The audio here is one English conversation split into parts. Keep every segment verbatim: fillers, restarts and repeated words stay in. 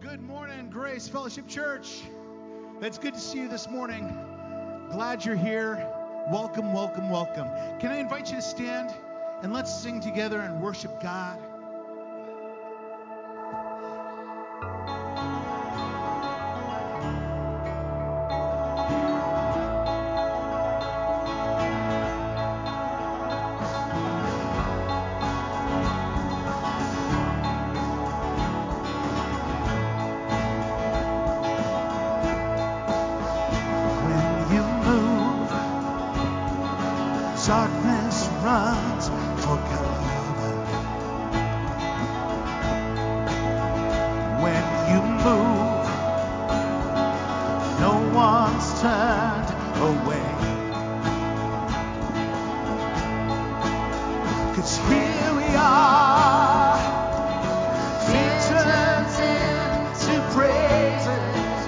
Good morning, Grace Fellowship Church. It's good to see you this morning. Glad you're here. Welcome, welcome, welcome. Can I invite you to stand and let's sing together and worship God? Darkness runs for cover. When you move, no one's turned away. 'Cause here we are, fear turns into praises.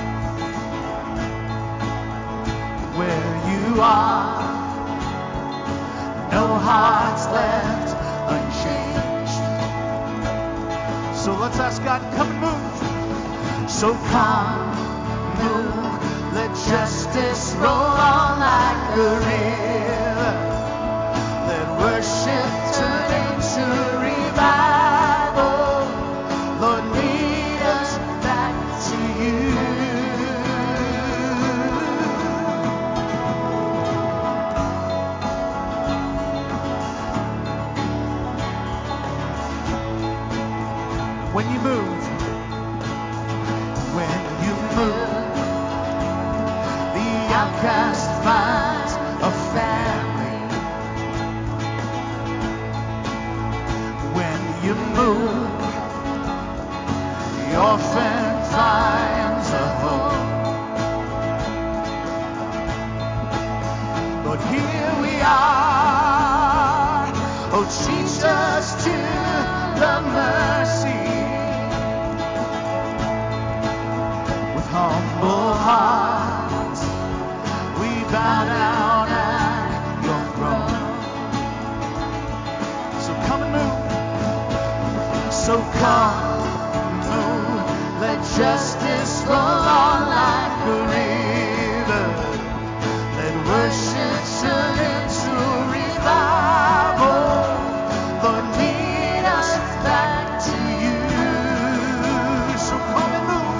Where you are, no hearts left unchanged. So let's ask God, come and move. So come, move, let justice roll on like a river. Let worship turn into revival. Lord, lead us back to you. When you move, when you move, the outcast finds a family. When you move, the orphan finds a home. Lord, here we are. Oh, teach us to love mercy. Humble hearts, we bow down at your throne. So come and move. So come, move. Let justice roll on like a river. Let worship turn into revival. Lord, lead us back to you. So come and move.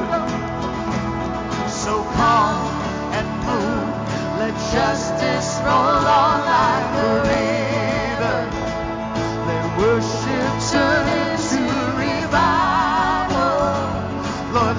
So come and move, let justice roll on like a river. Let worship turn into revival. Lord,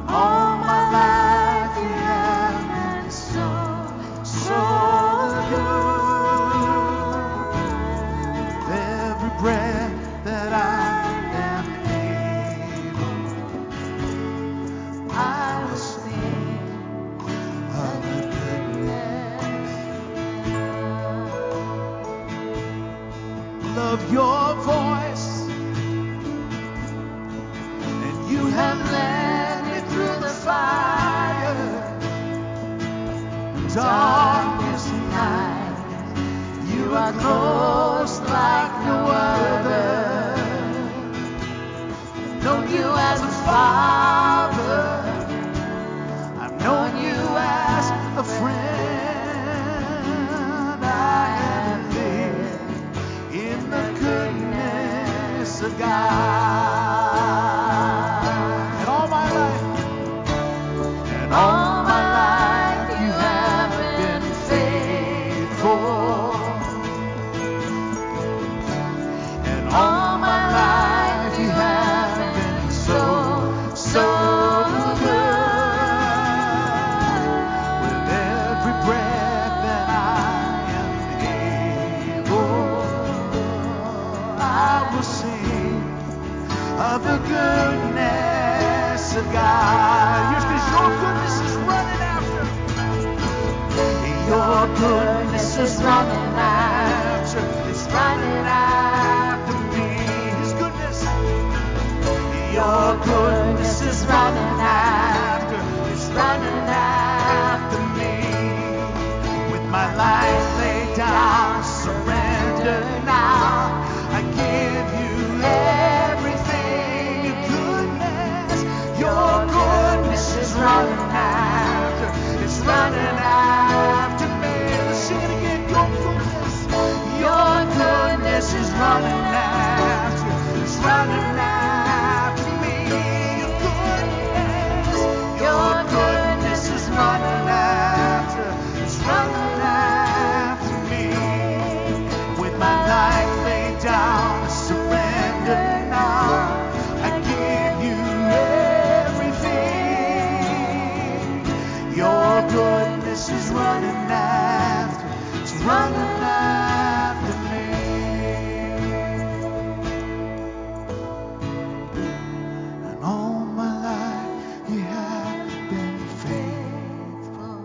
All my life you have been so, so good. With every breath that I am able, I will sing of the goodness. Love your voice, and you have led me through the fire, darkest night. You are close like no other. I've known you as a father, I've known you as a friend. I have lived in the goodness of God. And all my life, and all my life you have been faithful. And all my life you have been so, so good. With every breath that I am able, I will sing of the goodness of God. Yours, 'cause your goodness is running after. Your goodness is running after. It's running after me. His goodness. Your goodness is running after. It's running after me. With my life laid down, surrender now. I give you everything. Your goodness, your goodness is running after. It's running after me. Let's sing it again. Your goodness, your goodness is running after. It's running after me. Your goodness, your goodness is running after. It's running after me. With my life laid down, I surrender now. I give you everything. Your goodness is running after. It's running after me. And all my life you have been faithful.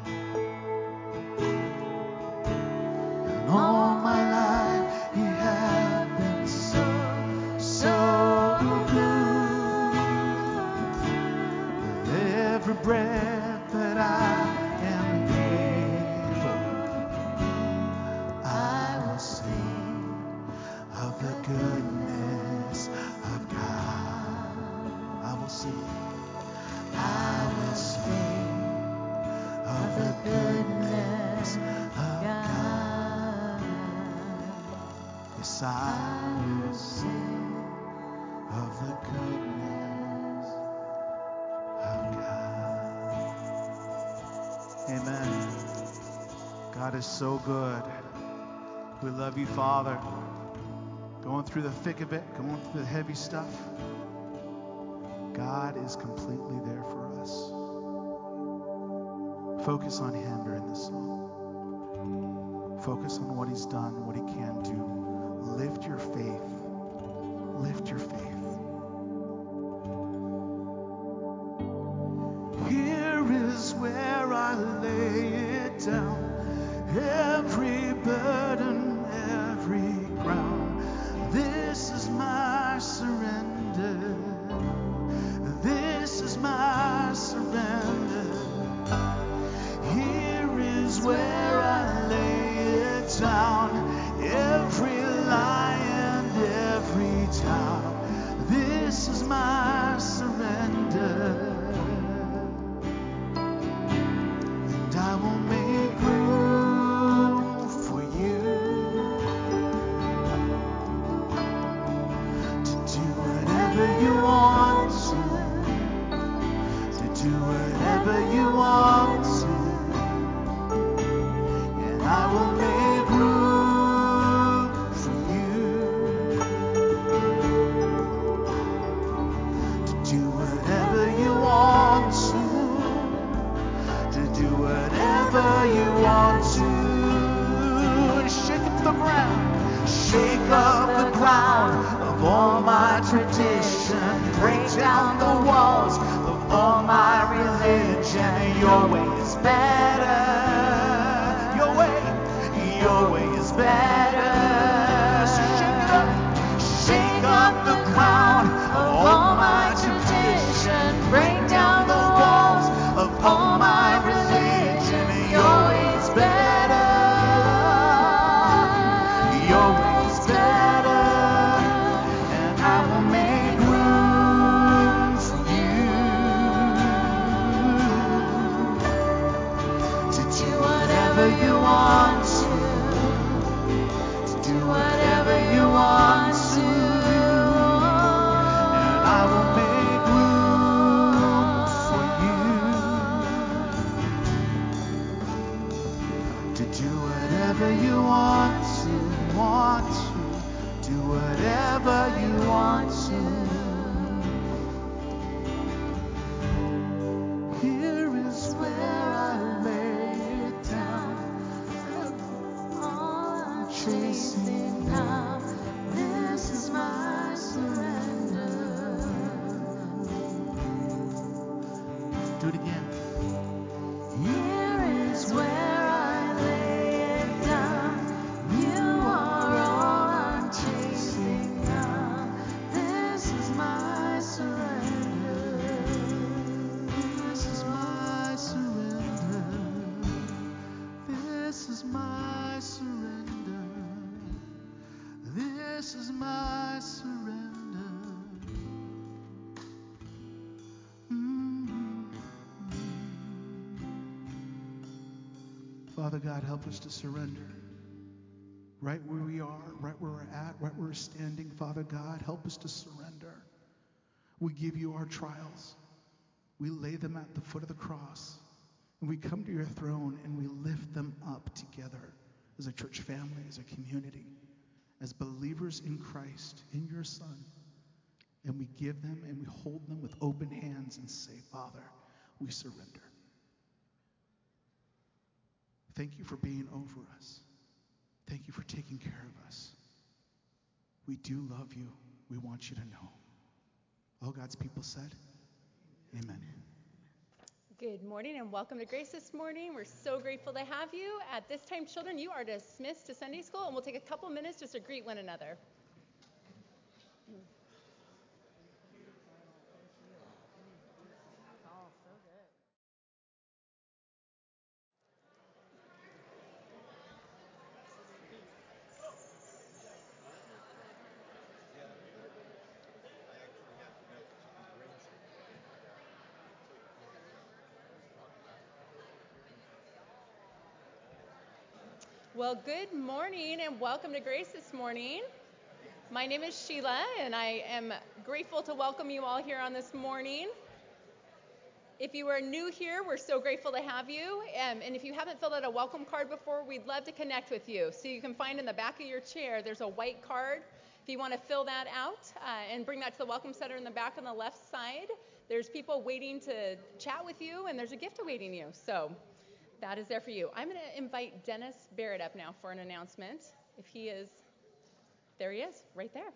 And all my life you have been so, so good. With every breath that I am able, I will sing of the goodness of God. I will sing. I will sing of the goodness of God. Yes, I will sing of the goodness of God. Amen. God is so good. We love you, Father. Going through the thick of it, going through the heavy stuff. God is completely there for us. Focus on Him during this song. Focus on what He's done, what He can do. Lift your faith. Lift your faith. Here is where I lay it down. Every burden, every ground. This is my surrender. This is my surrender. Here is where I lay it down. Every lie and every doubt. This is my surrender. And I will make room for you to do whatever you want to. To do whatever you want to. And I will make room for you to do whatever you want religion. Your way is better. Your way, your way is better. So shake it up. Shake up the crown of all my tradition. Break down the walls of all my religion. Your way is better. Your way is better. And I will make room for you to do whatever you want to. To do whatever you want to. And I will make room for you to do whatever you want to, want to, do whatever you want to. Here is where I lay it down. All I'm chasing now. This is my surrender. Do it again. Here is where I lay it down. You are all I'm chasing now. This is my surrender. This is my surrender. This is my surrender. This is my surrender. Mm. Father God, help us to surrender. Right where we are, right where we're at, right where we're standing, Father God, help us to surrender. We give you our trials. We lay them at the foot of the cross. And we come to your throne and we lift them up together as a church family, as a community, as believers in Christ, in your Son. And we give them and we hold them with open hands and say, Father, we surrender. Thank you for being over us. Thank you for taking care of us. We do love you. We want you to know. All God's people said, amen. Good morning and welcome to Grace this morning. We're so grateful to have you. At this time, children, you are dismissed to Sunday school, and we'll take a couple minutes just to greet one another. Well, good morning and welcome to Grace this morning. My name is Sheila, and I am grateful to welcome you all here on this morning. If you are new here, we're so grateful to have you. Um, and if you haven't filled out a welcome card before, we'd love to connect with you. So you can find in the back of your chair, there's a white card. If you want to fill that out uh, and bring that to the Welcome Center in the back on the left side, there's people waiting to chat with you, and there's a gift awaiting you. So that is there for you. I'm going to invite Dennis Barrett up now for an announcement. If he is, there he is, right there.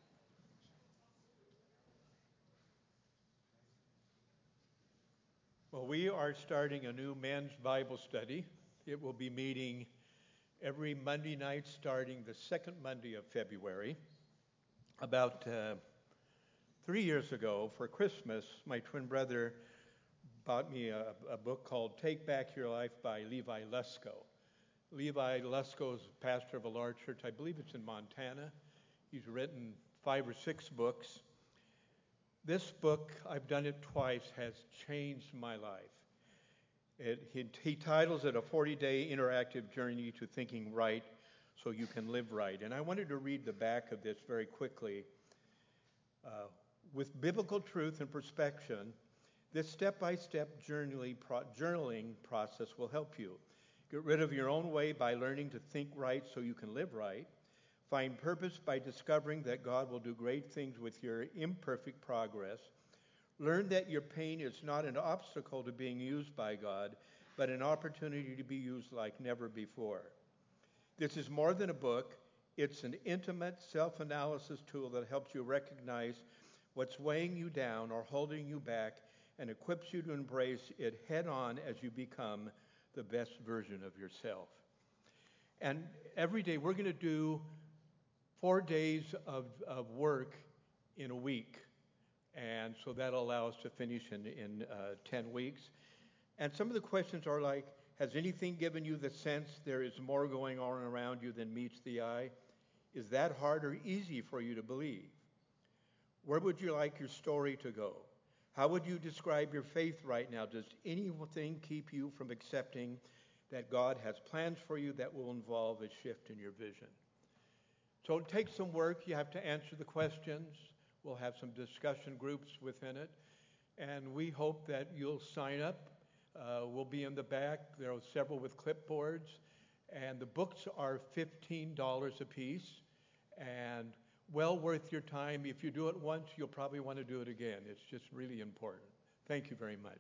Well, we are starting a new men's Bible study. It will be meeting every Monday night starting the second Monday of February. About uh, three years ago, for Christmas, my twin brother bought me a, a book called Take Back Your Life by Levi Lusko. Levi Lusko is pastor of a large church, I believe it's in Montana. He's written five or six books. This book, I've done it twice, has changed my life. It, he, he titles it A forty-day Interactive Journey to Thinking Right So You Can Live Right. And I wanted to read the back of this very quickly. Uh, with biblical truth and perspective, this step-by-step journaling, pro- journaling process will help you. Get rid of your own way by learning to think right so you can live right. Find purpose by discovering that God will do great things with your imperfect progress. Learn that your pain is not an obstacle to being used by God, but an opportunity to be used like never before. This is more than a book. It's an intimate self-analysis tool that helps you recognize what's weighing you down or holding you back and equips you to embrace it head on as you become the best version of yourself. And every day we're going to do four days of, of work in a week. And so that'll allow us to finish in, in uh, ten weeks. And some of the questions are like, has anything given you the sense there is more going on around you than meets the eye? Is that hard or easy for you to believe? Where would you like your story to go? How would you describe your faith right now? Does anything keep you from accepting that God has plans for you that will involve a shift in your vision? So it takes some work. You have to answer the questions. We'll have some discussion groups within it. And we hope that you'll sign up. Uh, we'll be in the back. There are several with clipboards. And the books are fifteen dollars a piece. And well worth your time. If you do it once, you'll probably want to do it again. It's just really important. Thank you very much.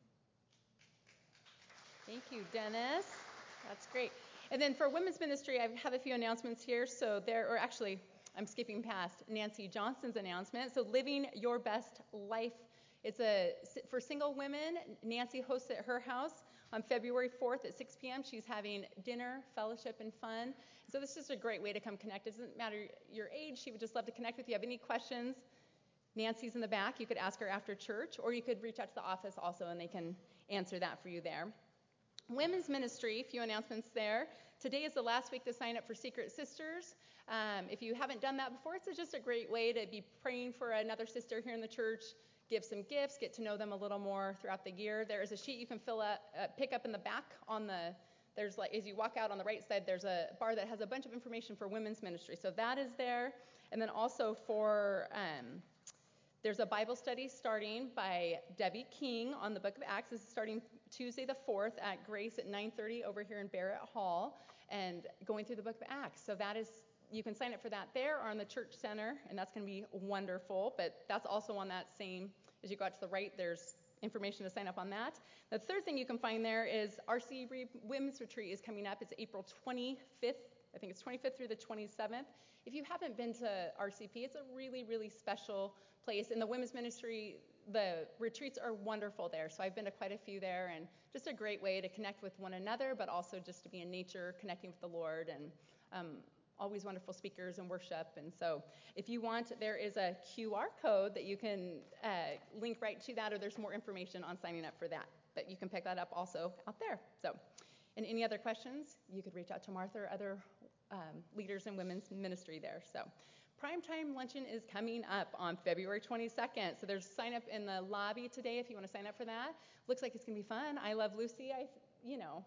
Thank you, Dennis. That's great. And then for women's ministry, I have a few announcements here. So there, or actually, I'm skipping past Nancy Johnston's announcement. So Living Your Best Life. It's a for single women. Nancy hosts at her house on February fourth at six p.m. She's having dinner, fellowship, and fun. So this is just a great way to come connect. It doesn't matter your age. She would just love to connect with you. If you have any questions, Nancy's in the back. You could ask her after church, or you could reach out to the office also, and they can answer that for you there. Women's ministry, a few announcements there. Today is the last week to sign up for Secret Sisters. Um, if you haven't done that before, it's just a great way to be praying for another sister here in the church, give some gifts, get to know them a little more throughout the year. There is a sheet you can fill out, uh, pick up in the back on the, there's like, as you walk out on the right side, there's a bar that has a bunch of information for women's ministry. So that is there. And then also for, um, there's a Bible study starting by Debbie King on the book of Acts. This is starting Tuesday the fourth at Grace at nine thirty over here in Barrett Hall, and going through the book of Acts. So that is, you can sign up for that there or on the church center, and that's going to be wonderful. But that's also on that same, as you go out to the right, there's information to sign up on that. The third thing you can find there is R C Women's Retreat is coming up. It's April twenty-fifth. I think it's twenty-fifth through the twenty-seventh. If you haven't been to R C P, it's a really, really special place. In the women's ministry, the retreats are wonderful there. So I've been to quite a few there, and just a great way to connect with one another, but also just to be in nature, connecting with the Lord, and um, always wonderful speakers and worship. And so if you want, there is a Q R code that you can uh, link right to that, or there's more information on signing up for that. But you can pick that up also out there. So, and any other questions, you could reach out to Martha or other um, leaders in women's ministry there. So Primetime Luncheon is coming up on February twenty-second. So there's sign up in the lobby today if you want to sign up for that. Looks like it's going to be fun. I love Lucy, I, you know.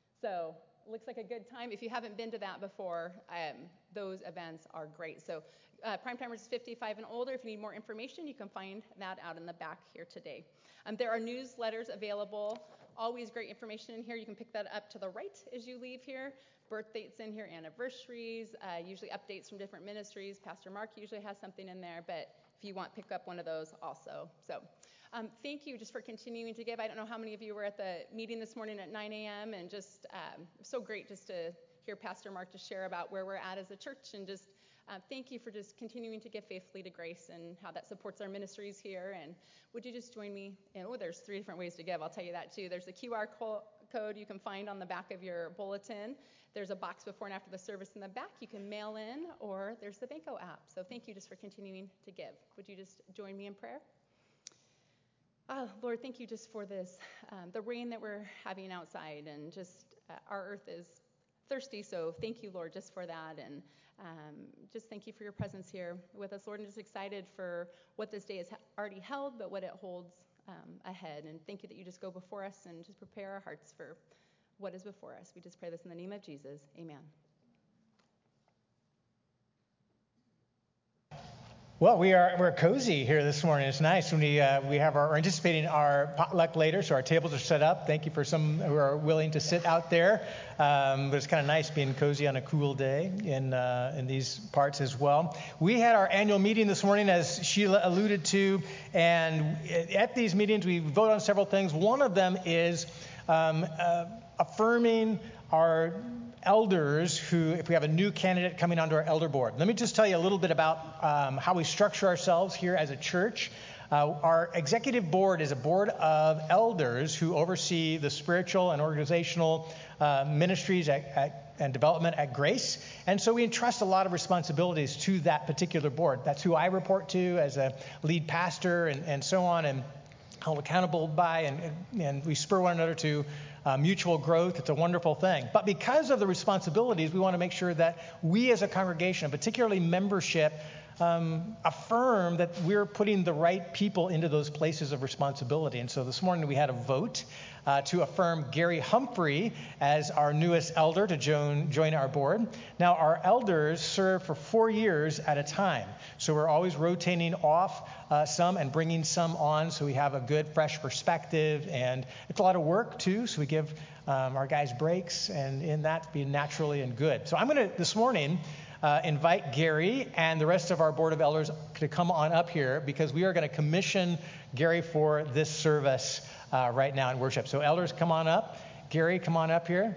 So looks like a good time. If you haven't been to that before, um, those events are great. So uh, Primetimers is fifty-five and older. If you need more information, you can find that out in the back here today. Um, there are newsletters available. Always great information in here. You can pick that up to the right as you leave here. Birth dates in here, anniversaries, uh, usually updates from different ministries. Pastor Mark usually has something in there, but if you want, pick up one of those also. So um, thank you just for continuing to give. I don't know how many of you were at the meeting this morning at nine a.m. and just um, so great just to hear Pastor Mark just share about where we're at as a church, and just uh, thank you for just continuing to give faithfully to Grace and how that supports our ministries here. And would you just join me? And oh, there's three different ways to give. I'll tell you that too. There's a Q R code you can find on the back of your bulletin. There's a box before and after the service in the back. You can mail in, or there's the Banco app. So thank you just for continuing to give. Would you just join me in prayer? Oh, Lord, thank you just for this, um, the rain that we're having outside, and just uh, our earth is thirsty. So thank you, Lord, just for that. And um, just thank you for your presence here with us, Lord, and just excited for what this day has already held, but what it holds um, ahead. And thank you that you just go before us and just prepare our hearts for what is before us. We just pray this in the name of Jesus. Amen. Well, we are we're cozy here this morning. It's nice when we uh, we have our we're anticipating our potluck later, so our tables are set up. Thank you for some who are willing to sit out there. Um, but it's kind of nice being cozy on a cool day in uh, in these parts as well. We had our annual meeting this morning, as Sheila alluded to, and at these meetings we vote on several things. One of them is um, uh, affirming our elders who, if we have a new candidate coming onto our elder board. Let me just tell you a little bit about um, how we structure ourselves here as a church. Uh, our executive board is a board of elders who oversee the spiritual and organizational uh, ministries at, at, and development at Grace. And so we entrust a lot of responsibilities to that particular board. That's who I report to as a lead pastor and, and so on, and held accountable by, and, and we spur one another to uh, mutual growth. It's a wonderful thing. But because of the responsibilities, we want to make sure that we as a congregation, and particularly membership, Um, affirm that we're putting the right people into those places of responsibility. And so this morning we had a vote uh, to affirm Gary Humphrey as our newest elder to join, join our board. Now, our elders serve for four years at a time. So we're always rotating off uh, some and bringing some on, so we have a good, fresh perspective. And it's a lot of work, too, so we give um, our guys breaks, and in that, be naturally and good. So I'm going to, this morning, Uh, invite Gary and the rest of our Board of Elders to come on up here, because we are going to commission Gary for this service uh, right now in worship. So elders, come on up. Gary, come on up here.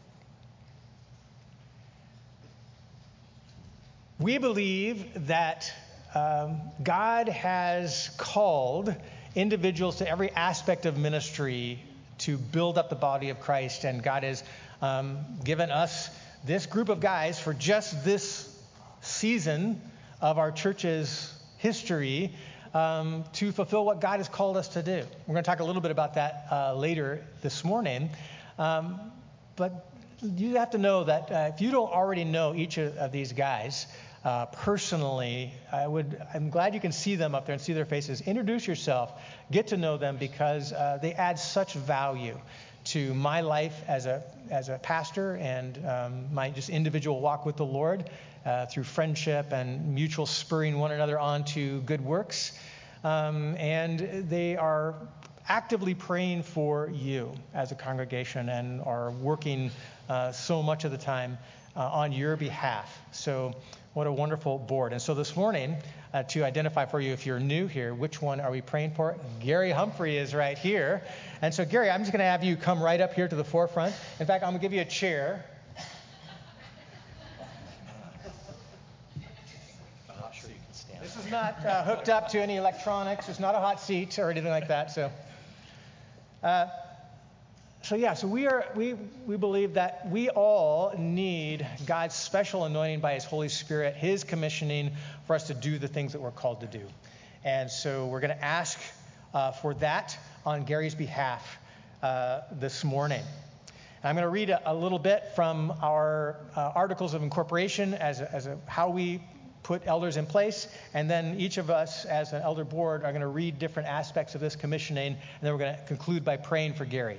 We believe that um, God has called individuals to every aspect of ministry to build up the body of Christ, and God has um, given us this group of guys for just this season of our church's history um, to fulfill what God has called us to do. We're going to talk a little bit about that uh, later this morning. Um, but you have to know that uh, if you don't already know each of, of these guys uh, personally, I would, I'm glad you can see them up there and see their faces. Introduce yourself, get to know them, because uh, they add such value to my life as a as a pastor and um, my just individual walk with the Lord uh, through friendship and mutual spurring one another on to good works. Um, and they are actively praying for you as a congregation and are working uh, so much of the time uh, on your behalf. So what a wonderful board. And so this morning, uh, to identify for you if you're new here, which one are we praying for? Gary Humphrey is right here. And so, Gary, I'm just going to have you come right up here to the forefront. In fact, I'm going to give you a chair. I'm not sure you can stand. This is not uh, hooked up to any electronics. It's not a hot seat or anything like that. So, uh, so yeah, so we are we we believe that we all need God's special anointing by His Holy Spirit, His commissioning for us to do the things that we're called to do. And so we're going to ask uh, for that on Gary's behalf uh, this morning. And I'm going to read a, a little bit from our uh, Articles of Incorporation as, a, as a, how we put elders in place, and then each of us as an elder board are going to read different aspects of this commissioning, and then we're going to conclude by praying for Gary.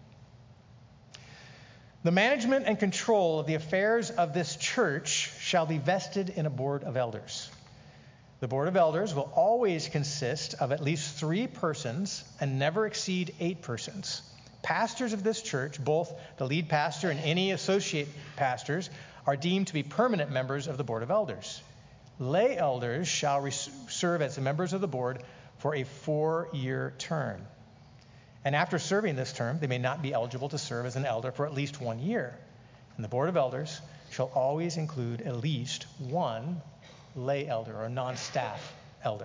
The management and control of the affairs of this church shall be vested in a board of elders. The board of elders will always consist of at least three persons and never exceed eight persons. Pastors of this church, both the lead pastor and any associate pastors, are deemed to be permanent members of the board of elders. Lay elders shall res- serve as members of the board for a four-year term. And after serving this term, they may not be eligible to serve as an elder for at least one year. And the board of elders shall always include at least one lay elder or non-staff elder.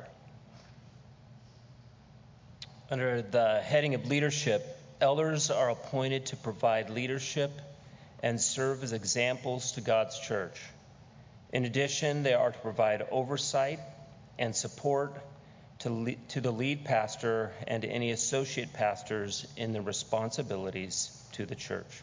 Under the heading of leadership, elders are appointed to provide leadership and serve as examples to God's church. In addition, they are to provide oversight and support to, le- to the lead pastor and to any associate pastors in their responsibilities to the church.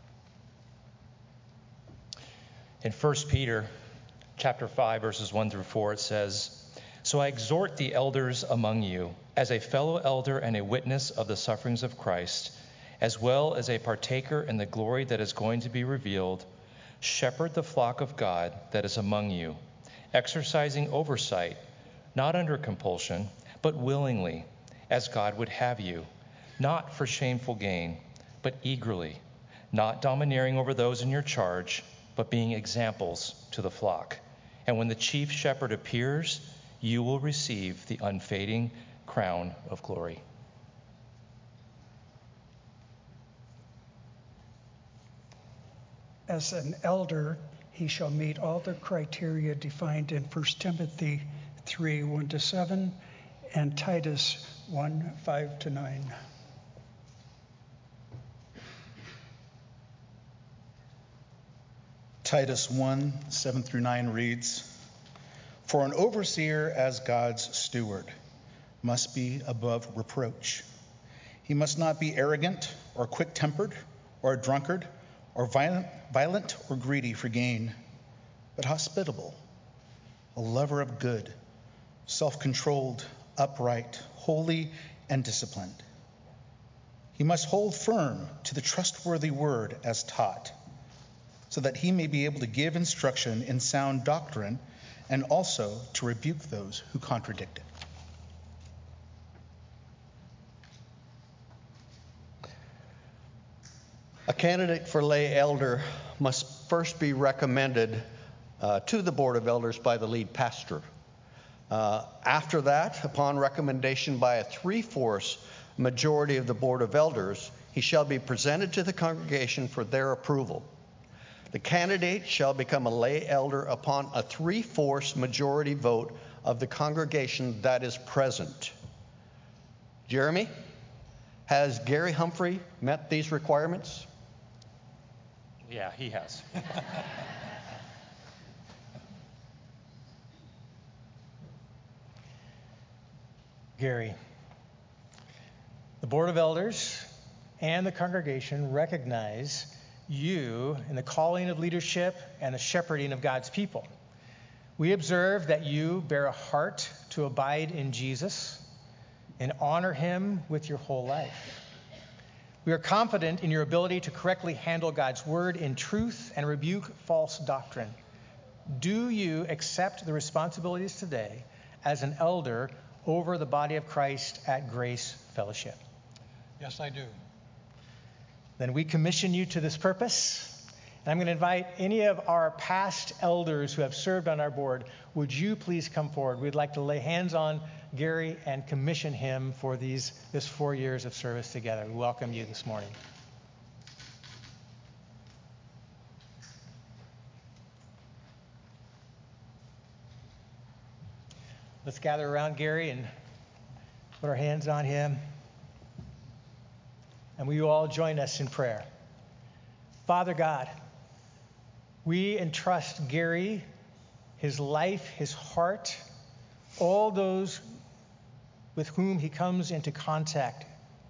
In First Peter chapter five, verses one through four, it says, "So I exhort the elders among you, as a fellow elder and a witness of the sufferings of Christ, as well as a partaker in the glory that is going to be revealed, shepherd the flock of God that is among you, exercising oversight, not under compulsion, but willingly, as God would have you, not for shameful gain, but eagerly, not domineering over those in your charge, but being examples to the flock. And when the chief shepherd appears, you will receive the unfading crown of glory." As an elder, he shall meet all the criteria defined in First Timothy three, one to seven, and Titus one, five to nine. Titus one, seven through nine reads, "For an overseer as God's steward must be above reproach. He must not be arrogant or quick-tempered or a drunkard or violent, violent or greedy for gain, but hospitable, a lover of good, self-controlled, upright, holy, and disciplined. He must hold firm to the trustworthy word as taught, so that he may be able to give instruction in sound doctrine and also to rebuke those who contradict it." A candidate for lay elder must first be recommended uh, to the Board of Elders by the lead pastor. Uh, after that, upon recommendation by a three-fourths majority of the Board of Elders, he shall be presented to the congregation for their approval. The candidate shall become a lay elder upon a three-fourths majority vote of the congregation that is present. Jeremy, has Gary Humphrey met these requirements? Yeah, he has. Gary, the Board of Elders and the congregation recognize you in the calling of leadership and the shepherding of God's people. We observe that you bear a heart to abide in Jesus and honor him with your whole life. We are confident in your ability to correctly handle God's word in truth and rebuke false doctrine. Do you accept the responsibilities today as an elder over the body of Christ at Grace Fellowship? Yes, I do. Then we commission you to this purpose. And I'm going to invite any of our past elders who have served on our board, would you please come forward? We'd like to lay hands on Gary and commission him for these this four years of service together. We welcome you this morning. Let's gather around Gary and put our hands on him. And will you all join us in prayer? Father God, we entrust Gary, his life, his heart, all those with whom he comes into contact,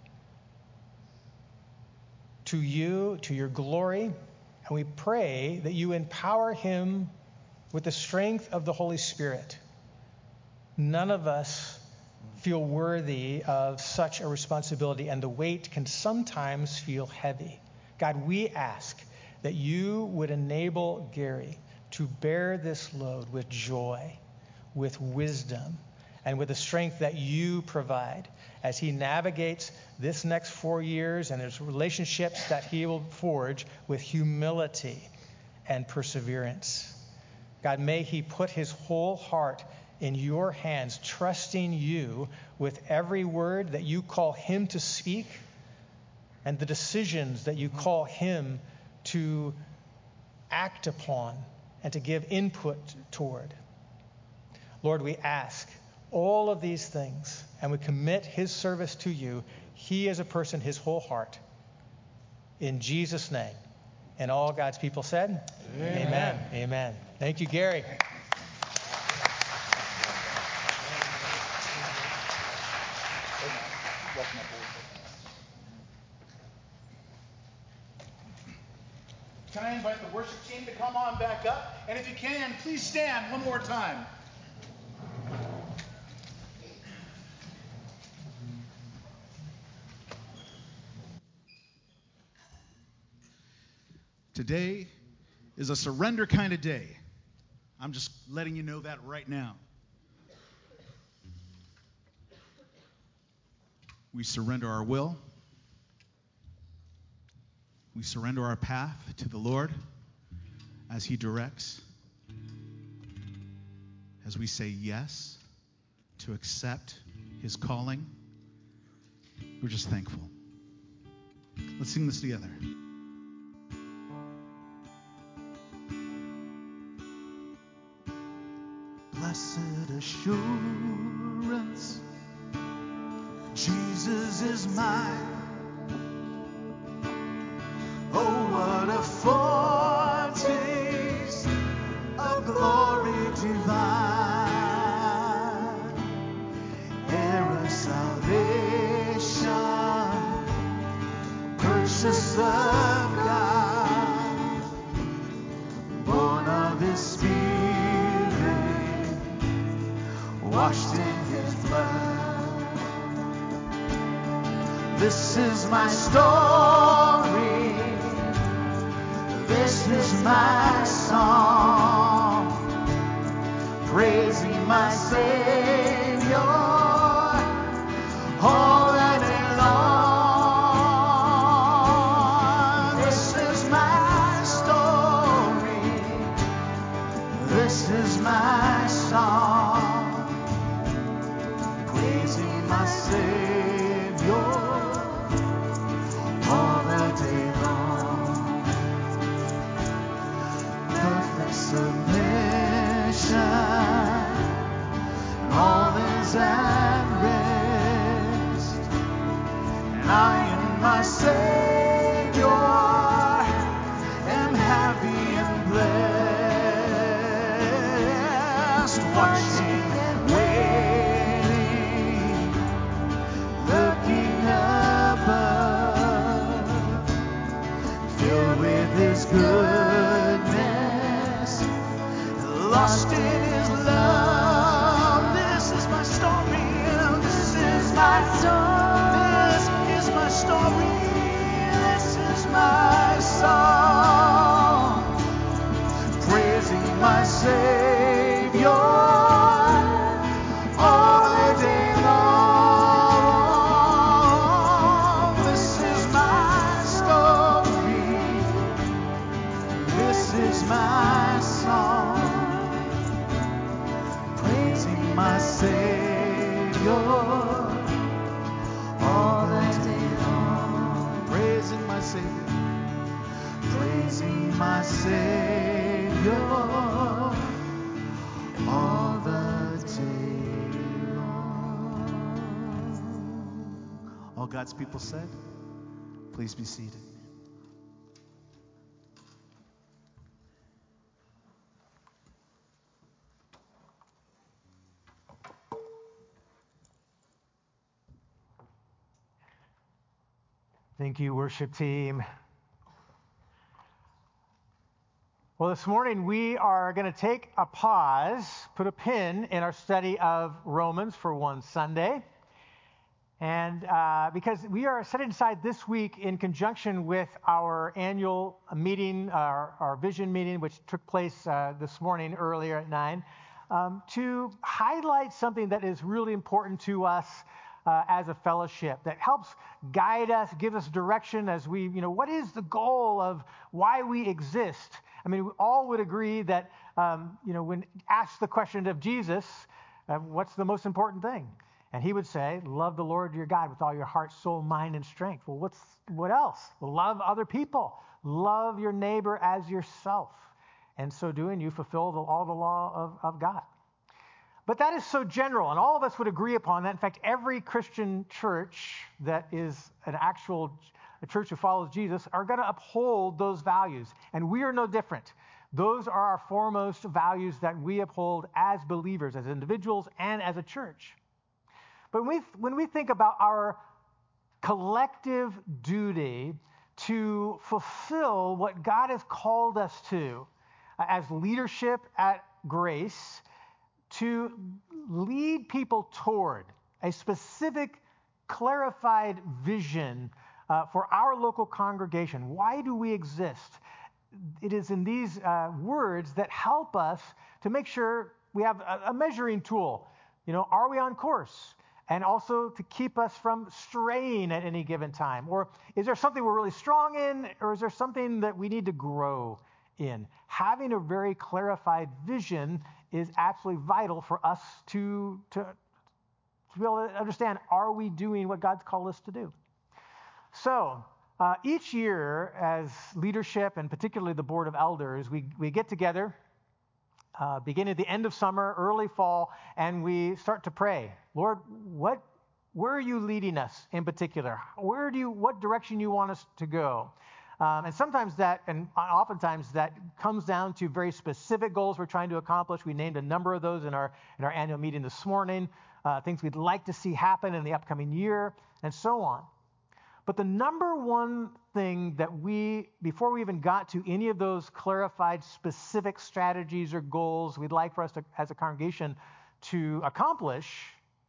to you, to your glory, and we pray that you empower him with the strength of the Holy Spirit. None of us feel worthy of such a responsibility, and the weight can sometimes feel heavy. God, we ask that you would enable Gary to bear this load with joy, with wisdom, and with the strength that you provide as he navigates this next four years and his relationships that he will forge with humility and perseverance. God, may he put his whole heart in your hands, trusting you with every word that you call him to speak and the decisions that you call him to act upon and to give input toward. Lord, we ask all of these things, and we commit his service to you. He is a person, his whole heart. In Jesus' name. And all God's people said, Amen. Amen. Amen. Thank you, Gary. Can I invite the worship team to come on back up? And if you can, please stand one more time. Today is a surrender kind of day. I'm just letting you know that right now. We surrender our will. We surrender our path to the Lord as he directs. As we say yes to accept his calling, we're just thankful. Let's sing this together. Blessed assurance, mine. Oh, what a foretaste of glory divine, heir of salvation, purchase of God, born of His Spirit, washed in His blood. This is my story. This is my song, praising my Savior all the day long. This is my story. This is my song, praising my Savior all the day long. Perfect submission, all is at rest, and I in my Savior am happy and blessed, watching and waiting, looking above, filled with His goodness, lost in His love. This is my story. This is my story. This is my story. This is my song, praising my Savior all the day long. This is my story. This is my song, praising my Savior all the day long. Praising my Savior, praising my Savior all the day long. All God's people said, please be seated. Thank you, worship team. Well, this morning we are going to take a pause, put a pin in our study of Romans for one Sunday. And uh, because we are setting aside this week in conjunction with our annual meeting, our, our vision meeting, which took place uh, this morning earlier at nine, um, to highlight something that is really important to us Uh, as a fellowship, that helps guide us, give us direction as we, you know, what is the goal of why we exist? I mean, we all would agree that, um, you know, when asked the question of Jesus, uh, what's the most important thing? And he would say, love the Lord your God with all your heart, soul, mind, and strength. Well, what's what else? Love other people. Love your neighbor as yourself. And so doing, you fulfill the, all the law of, of God. But that is so general, and all of us would agree upon that. In fact, every Christian church that is an actual a church who follows Jesus are going to uphold those values, and we are no different. Those are our foremost values that we uphold as believers, as individuals, and as a church. But when we, when we think about our collective duty to fulfill what God has called us to as leadership at Grace, to lead people toward a specific, clarified vision uh, for our local congregation. Why do we exist? It is in these uh, words that help us to make sure we have a, a measuring tool. You know, are we on course? And also to keep us from straying at any given time. Or is there something we're really strong in, or is there something that we need to grow in? Having a very clarified vision is absolutely vital for us to, to, to be able to understand, are we doing what God's called us to do? So uh, each year as leadership, and particularly the Board of Elders, we, we get together uh, beginning at the end of summer, early fall, and we start to pray. Lord, what where are you leading us in particular? Where do you, what direction you want us to go? Um, and sometimes that, and oftentimes that comes down to very specific goals we're trying to accomplish. We named a number of those in our in our annual meeting this morning, uh, things we'd like to see happen in the upcoming year, and so on. But the number one thing that we, before we even got to any of those clarified specific strategies or goals we'd like for us to, as a congregation to accomplish,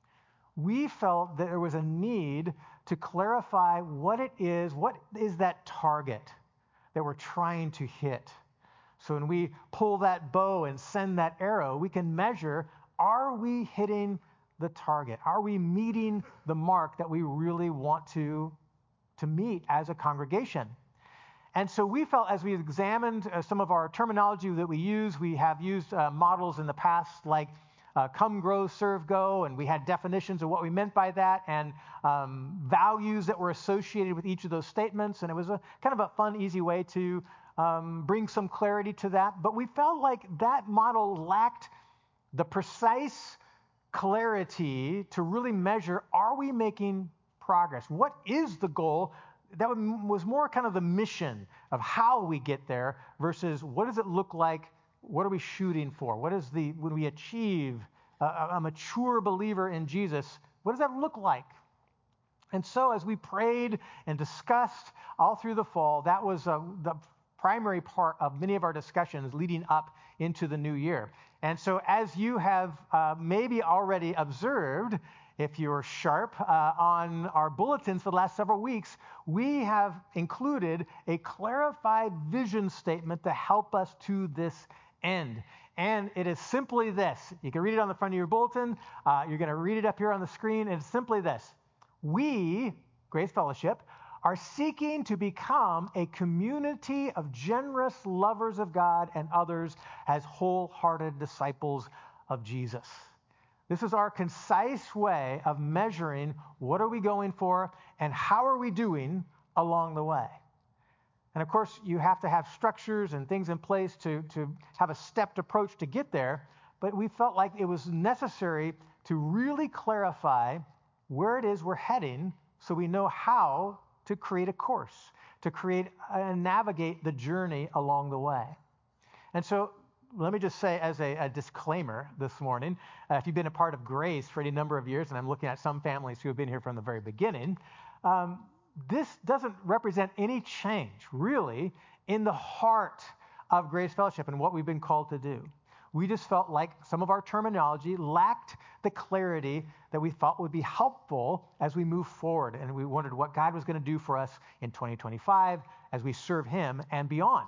we felt that there was a need to clarify what it is, what is that target that we're trying to hit. So when we pull that bow and send that arrow, we can measure, are we hitting the target? Are we meeting the mark that we really want to, to meet as a congregation? And so we felt, as we examined uh, some of our terminology that we use, we have used uh, models in the past like Uh, come, grow, serve, go, and we had definitions of what we meant by that and um, values that were associated with each of those statements, and it was a kind of a fun, easy way to um, bring some clarity to that. But we felt like that model lacked the precise clarity to really measure, are we making progress? What is the goal? That was more kind of the mission of how we get there versus what does it look like. What are we shooting for? What is the, when we achieve a, a mature believer in Jesus, what does that look like? And so as we prayed and discussed all through the fall, that was uh, the primary part of many of our discussions leading up into the new year. And so as you have uh, maybe already observed, if you're sharp, uh, on our bulletins for the last several weeks, we have included a clarified vision statement to help us to this end. And it is simply this. You can read it on the front of your bulletin. Uh, you're going to read it up here on the screen. And it's simply this. We, Grace Fellowship, are seeking to become a community of generous lovers of God and others as wholehearted disciples of Jesus. This is our concise way of measuring what are we going for and how are we doing along the way. And of course, you have to have structures and things in place to, to have a stepped approach to get there. But we felt like it was necessary to really clarify where it is we're heading so we know how to create a course, to create and navigate the journey along the way. And so let me just say as a, a disclaimer this morning, uh, if you've been a part of Grace for any number of years, and I'm looking at some families who have been here from the very beginning, um, this doesn't represent any change, really, in the heart of Grace Fellowship and what we've been called to do. We just felt like some of our terminology lacked the clarity that we thought would be helpful as we move forward, and we wondered what God was going to do for us in twenty twenty-five as we serve Him and beyond.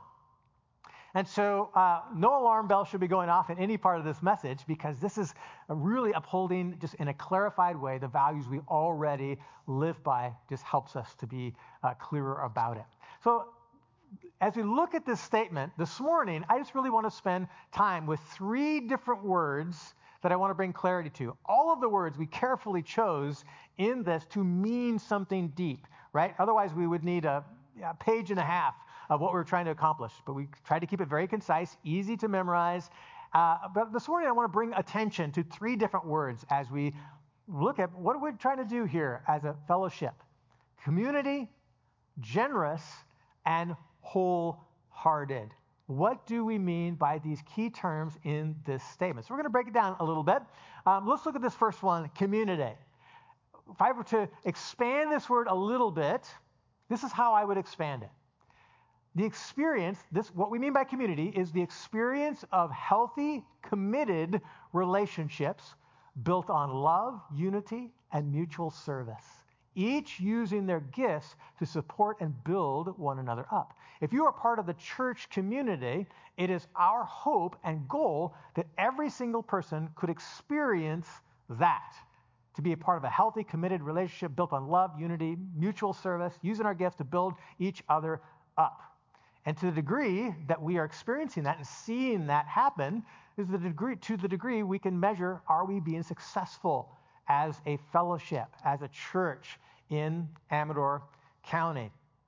And so uh, no alarm bell should be going off in any part of this message because this is really upholding just in a clarified way the values we already live by. Just helps us to be uh, clearer about it. So as we look at this statement this morning, I just really want to spend time with three different words that I want to bring clarity to. All of the words we carefully chose in this to mean something deep, right? Otherwise we would need a, a page and a half of what we're trying to accomplish. But we tried to keep it very concise, easy to memorize. Uh, but this morning I want to bring attention to three different words as we look at what we're trying to do here as a fellowship. Community, generous, and wholehearted. What do we mean by these key terms in this statement? So we're going to break it down a little bit. Um, let's look at this first one, community. If I were to expand this word a little bit, this is how I would expand it. The experience, this what we mean by community is the experience of healthy, committed relationships built on love, unity, and mutual service, each using their gifts to support and build one another up. If you are part of the church community, it is our hope and goal that every single person could experience that, to be a part of a healthy, committed relationship built on love, unity, mutual service, using our gifts to build each other up. And to the degree that we are experiencing that and seeing that happen, is the degree to the degree we can measure, are we being successful as a fellowship, as a church in Amador County?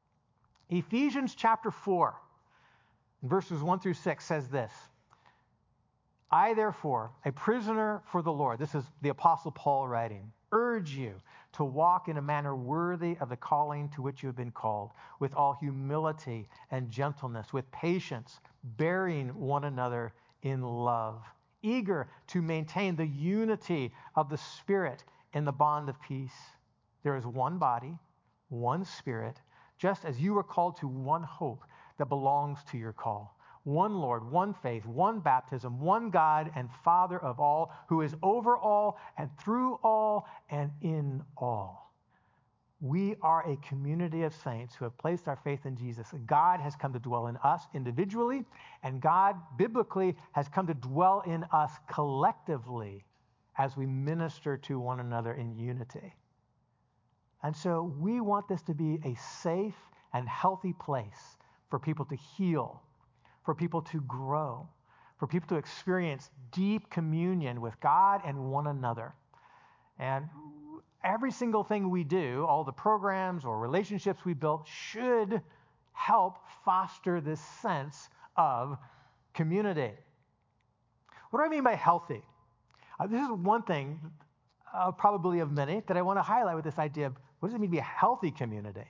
Ephesians chapter four, verses one through six says this. I, therefore, a prisoner for the Lord, this is the Apostle Paul writing, urge you to walk in a manner worthy of the calling to which you have been called, with all humility and gentleness, with patience, bearing one another in love, eager to maintain the unity of the Spirit in the bond of peace. There is one body, one Spirit, just as you were called to one hope that belongs to your call. One Lord, one faith, one baptism, one God and Father of all, who is over all and through all and in all. We are a community of saints who have placed our faith in Jesus. God has come to dwell in us individually, and God biblically has come to dwell in us collectively as we minister to one another in unity. And so we want this to be a safe and healthy place for people to heal, for people to grow, for people to experience deep communion with God and one another. And every single thing we do, all the programs or relationships we built, should help foster this sense of community. What do I mean by healthy? Uh, this is one thing, uh, probably of many, that I want to highlight with this idea of what does it mean to be a healthy community?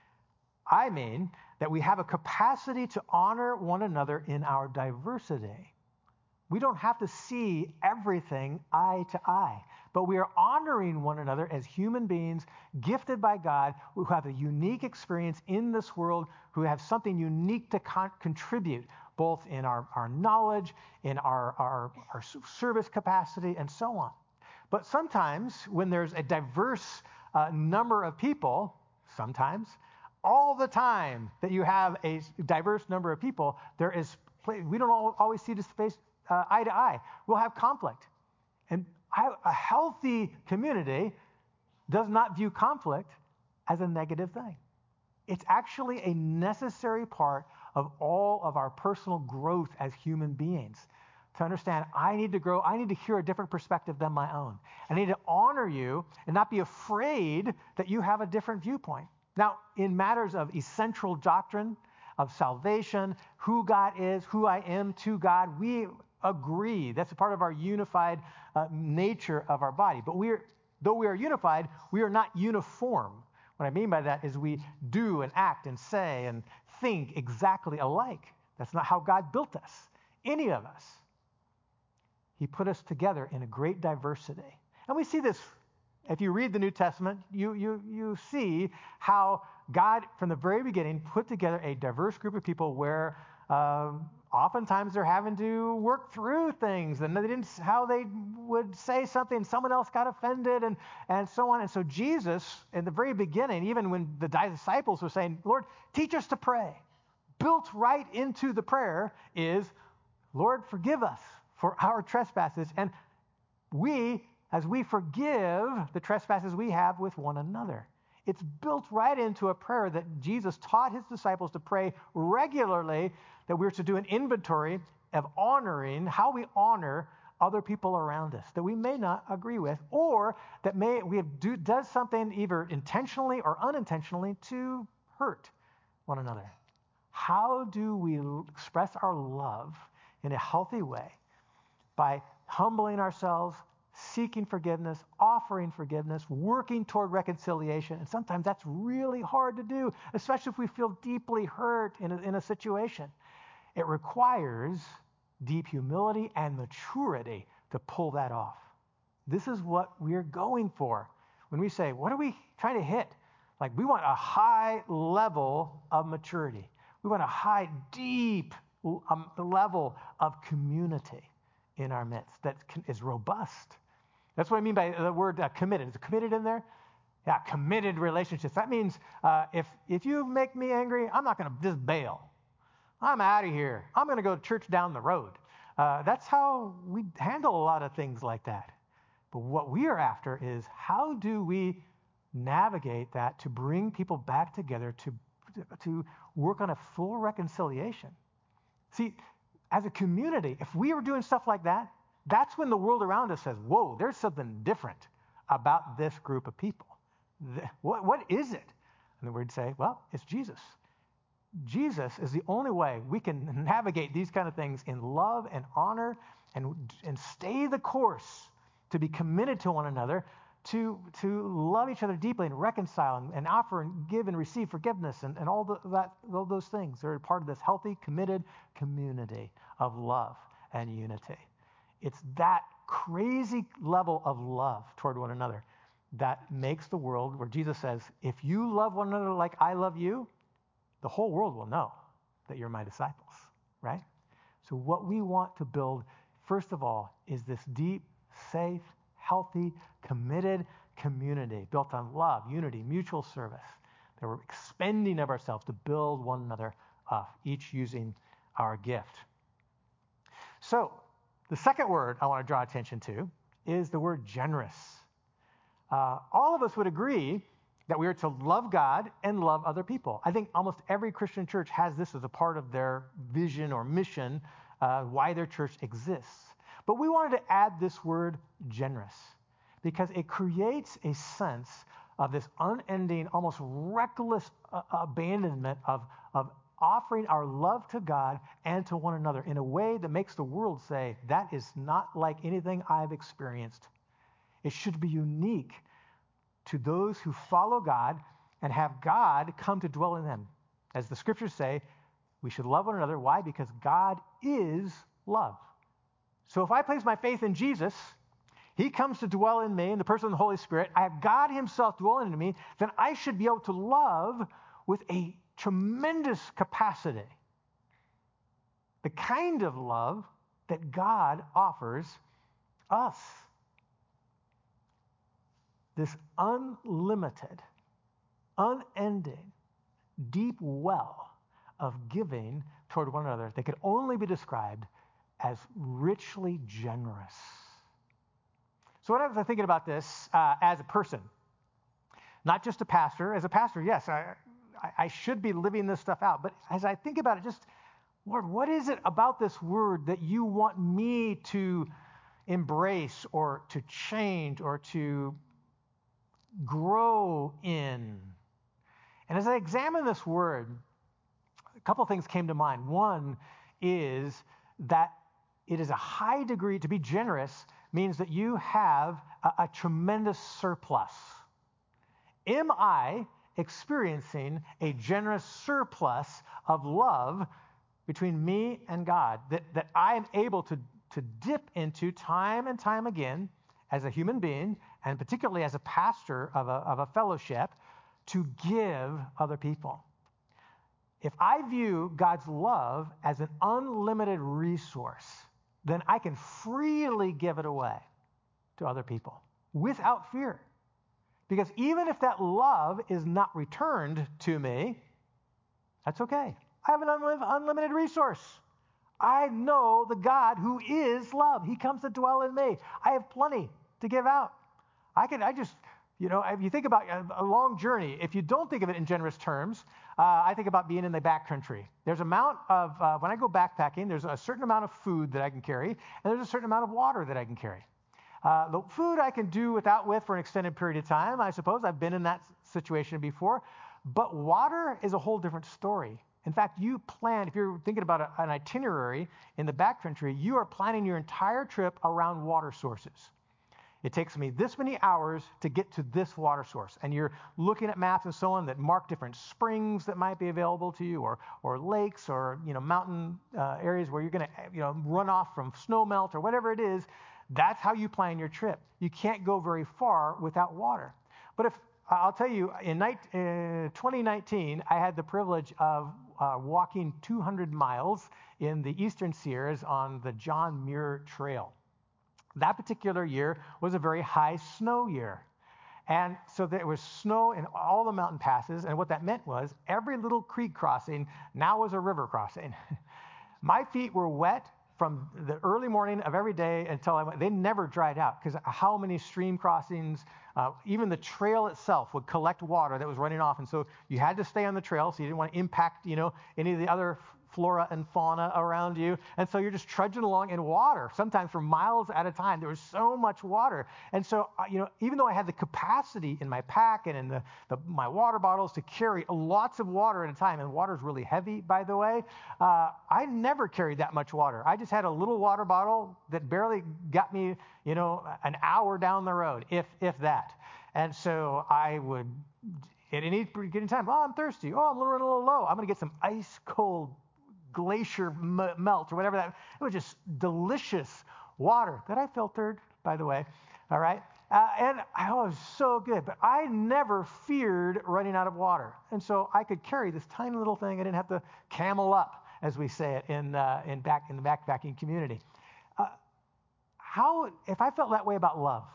I mean that we have a capacity to honor one another in our diversity. We don't have to see everything eye to eye, but we are honoring one another as human beings gifted by God who have a unique experience in this world, who have something unique to con- contribute, both in our, our knowledge, in our, our, our service capacity, and so on. But sometimes when there's a diverse uh, number of people, sometimes, all the time that you have a diverse number of people, there is, we don't all, always see this face uh, eye to eye. We'll have conflict. And a healthy community does not view conflict as a negative thing. It's actually a necessary part of all of our personal growth as human beings. To understand, I need to grow, I need to hear a different perspective than my own. I need to honor you and not be afraid that you have a different viewpoint. Now, in matters of essential doctrine, of salvation, who God is, who I am to God, we agree. That's a part of our unified uh, nature of our body. But we are, though we are unified, we are not uniform. What I mean by that is we do and act and say and think exactly alike. That's not how God built us, any of us. He put us together in a great diversity. And we see this. If you read the New Testament, you, you, you see how God, from the very beginning, put together a diverse group of people where um, oftentimes they're having to work through things, and they didn't, how they would say something, someone else got offended, and, and so on. And so Jesus, in the very beginning, even when the disciples were saying, Lord, teach us to pray, built right into the prayer is, Lord, forgive us for our trespasses, and we as we forgive the trespasses we have with one another. It's built right into a prayer that Jesus taught his disciples to pray regularly, that we're to do an inventory of honoring, how we honor other people around us that we may not agree with, or that may we have do, does something either intentionally or unintentionally to hurt one another. How do we express our love in a healthy way? By humbling ourselves, seeking forgiveness, offering forgiveness, working toward reconciliation. And sometimes that's really hard to do, especially if we feel deeply hurt in a, in a situation. It requires deep humility and maturity to pull that off. This is what we're going for. When we say, what are we trying to hit? Like, we want a high level of maturity. We want a high, deep um, level of community in our midst that is robust. That's what I mean by the word uh, committed. Is it committed in there? Yeah, committed relationships. That means uh, if if you make me angry, I'm not going to just bail. I'm out of here. I'm going to go to church down the road. Uh, that's how we handle a lot of things like that. But what we are after is how do we navigate that to bring people back together to to work on a full reconciliation. See, as a community, if we were doing stuff like that, that's when the world around us says, whoa, there's something different about this group of people. What, what is it? And then we'd say, well, it's Jesus. Jesus is the only way we can navigate these kind of things in love and honor and, and stay the course to be committed to one another, to, to love each other deeply and reconcile and, and offer and give and receive forgiveness and, and all, the, that, all those things. They're part of this healthy, committed community of love and unity. It's that crazy level of love toward one another that makes the world where Jesus says, if you love one another like I love you, the whole world will know that you're my disciples, right? So what we want to build, first of all, is this deep, safe, healthy, committed community built on love, unity, mutual service, that we're expending of ourselves to build one another up, each using our gift. So the second word I want to draw attention to is the word generous. Uh, all of us would agree that we are to love God and love other people. I think almost every Christian church has this as a part of their vision or mission, uh, why their church exists. But we wanted to add this word generous because it creates a sense of this unending, almost reckless uh, abandonment of, of offering our love to God and to one another in a way that makes the world say, that is not like anything I've experienced. It should be unique to those who follow God and have God come to dwell in them. As the scriptures say, we should love one another. Why? Because God is love. So if I place my faith in Jesus, he comes to dwell in me in the person of the Holy Spirit. I have God himself dwelling in me. Then I should be able to love with a tremendous capacity. The kind of love that God offers us. This unlimited, unending, deep well of giving toward one another that could only be described as richly generous. So what I was thinking about this uh, as a person, not just a pastor. As a pastor, yes, I, I should be living this stuff out. But as I think about it, just, Lord, what is it about this word that you want me to embrace or to change or to grow in? And as I examine this word, a couple things came to mind. One is that it is a high degree, to be generous means that you have a, a tremendous surplus. Am I experiencing a generous surplus of love between me and God that, that I am able to, to dip into time and time again as a human being, and particularly as a pastor of a, of a fellowship, to give other people? If I view God's love as an unlimited resource, then I can freely give it away to other people without fear. Because even if that love is not returned to me, that's okay. I have an unlimited resource. I know the God who is love. He comes to dwell in me. I have plenty to give out. I can, I just, you know, if you think about a, a long journey, if you don't think of it in generous terms, uh, I think about being in the backcountry. There's amount of, uh, when I go backpacking, there's a certain amount of food that I can carry, and there's a certain amount of water that I can carry. Uh, the food I can do without with for an extended period of time, I suppose. I've been in that situation before. But water is a whole different story. In fact, you plan, if you're thinking about a, an itinerary in the backcountry, you are planning your entire trip around water sources. It takes me this many hours to get to this water source. And you're looking at maps and so on that mark different springs that might be available to you, or or lakes, or you know mountain uh, areas where you're going to you know run off from snow melt or whatever it is. That's how you plan your trip. You can't go very far without water. But if I'll tell you, in twenty nineteen, I had the privilege of uh, walking two hundred miles in the Eastern Sierras on the John Muir Trail. That particular year was a very high snow year. And so there was snow in all the mountain passes, and what that meant was every little creek crossing now was a river crossing. My feet were wet from the early morning of every day until I went. They never dried out, because how many stream crossings, uh, even the trail itself would collect water that was running off. And so you had to stay on the trail, so you didn't want to impact, you know, any of the other flora and fauna around you. And so you're just trudging along in water, sometimes for miles at a time. There was so much water. And so, uh, you know, even though I had the capacity in my pack and in the, the my water bottles to carry lots of water at a time, and water's really heavy, by the way, uh, I never carried that much water. I just had a little water bottle that barely got me, you know, an hour down the road, if if that. And so I would, at any given time, oh, I'm thirsty. Oh, I'm running a little low. I'm going to get some ice cold glacier m- melt or whatever that. It was just delicious water that I filtered, by the way. All right. Uh, and oh, it was so good. But I never feared running out of water. And so I could carry this tiny little thing. I didn't have to camel up, as we say it in uh, in back in the backpacking community. Uh, how if I felt that way about love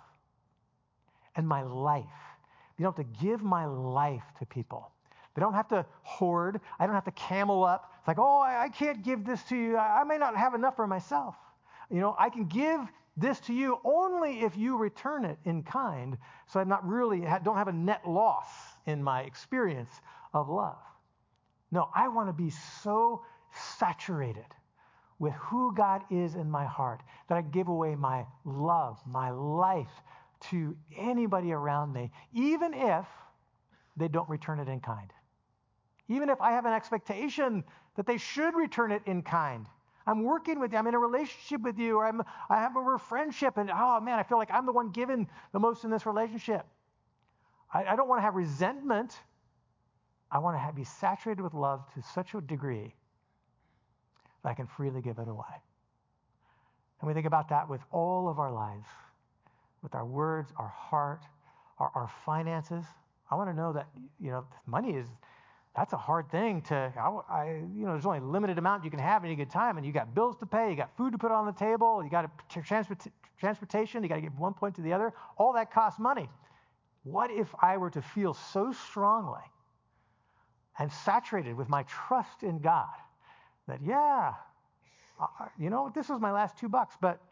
and my life, you don't have to give my life to people. They don't have to hoard. I don't have to camel up. It's like, oh, I, I can't give this to you. I, I may not have enough for myself. You know, I can give this to you only if you return it in kind. So I'm not really, don't have a net loss in my experience of love. No, I want to be so saturated with who God is in my heart that I give away my love, my life to anybody around me, even if they don't return it in kind. Even if I have an expectation that they should return it in kind. I'm working with you. I'm in a relationship with you, or I'm, I have a friendship, and oh man, I feel like I'm the one given the most in this relationship. I, I don't want to have resentment. I want to have, be saturated with love to such a degree that I can freely give it away. And we think about that with all of our lives, with our words, our heart, our, our finances. I want to know that, you know, money is, that's a hard thing to, I, I, you know, there's only a limited amount you can have in a good time, and you got bills to pay, you got food to put on the table, you got a transport, transportation, you got to get from one point to the other. All that costs money. What if I were to feel so strongly and saturated with my trust in God that, yeah, uh, you know, this was my last two bucks, but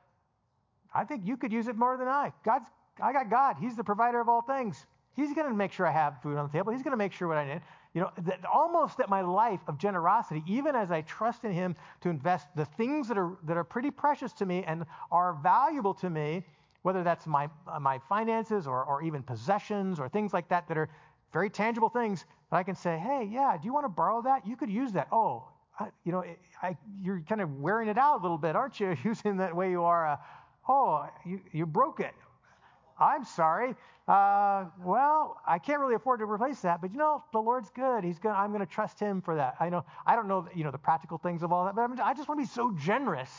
I think you could use it more than I. God's, I got God. He's the provider of all things. He's going to make sure I have food on the table. He's going to make sure what I need. You know, that almost that my life of generosity, even as I trust in Him to invest the things that are that are pretty precious to me and are valuable to me, whether that's my uh, my finances or or even possessions or things like that that are very tangible things that I can say, hey, yeah, do you want to borrow that? You could use that. Oh, I, you know, I, you're kind of wearing it out a little bit, aren't you? Using that way you are. Uh, oh, you you broke it. I'm sorry. Uh, well, I can't really afford to replace that, but you know, the Lord's good. He's going. I'm going to trust Him for that. I know. I don't know, you know, the practical things of all that, but I'm, I just want to be so generous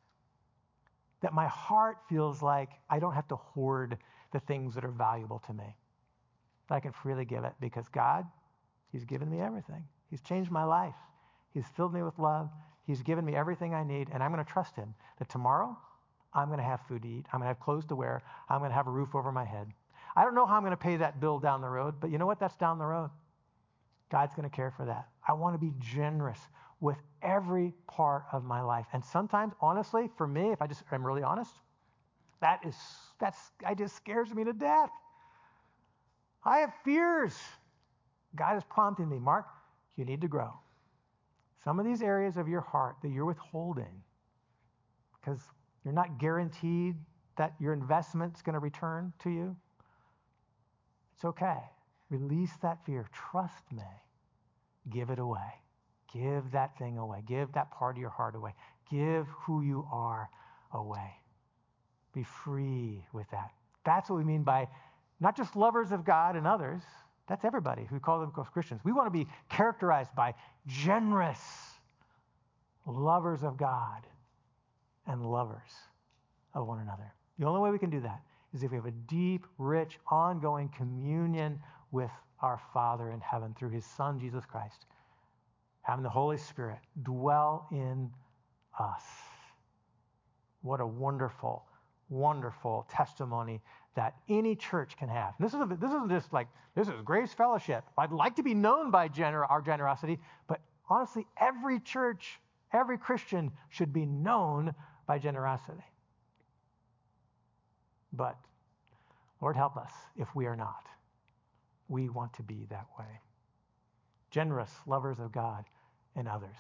that my heart feels like I don't have to hoard the things that are valuable to me. That I can freely give it because God, He's given me everything. He's changed my life. He's filled me with love. He's given me everything I need, and I'm going to trust Him that tomorrow I'm going to have food to eat. I'm going to have clothes to wear. I'm going to have a roof over my head. I don't know how I'm going to pay that bill down the road, but you know what? That's down the road. God's going to care for that. I want to be generous with every part of my life. And sometimes, honestly, for me, if I just am really honest, that is, that's, it just scares me to death. I have fears. God is prompting me, Mark, you need to grow. Some of these areas of your heart that you're withholding because you're not guaranteed that your investment's going to return to you. It's okay. Release that fear. Trust me. Give it away. Give that thing away. Give that part of your heart away. Give who you are away. Be free with that. That's what we mean by not just lovers of God and others. That's everybody who call themselves Christians. We want to be characterized by generous lovers of God and lovers of one another. The only way we can do that is if we have a deep, rich, ongoing communion with our Father in heaven through His Son, Jesus Christ, having the Holy Spirit dwell in us. What a wonderful, wonderful testimony that any church can have. This isn't, this isn't just like, this is Grace Fellowship. I'd like to be known by gener- our generosity, but honestly, every church, every Christian should be known by generosity. But Lord, help us if we are not. We want to be that way. Generous lovers of God and others.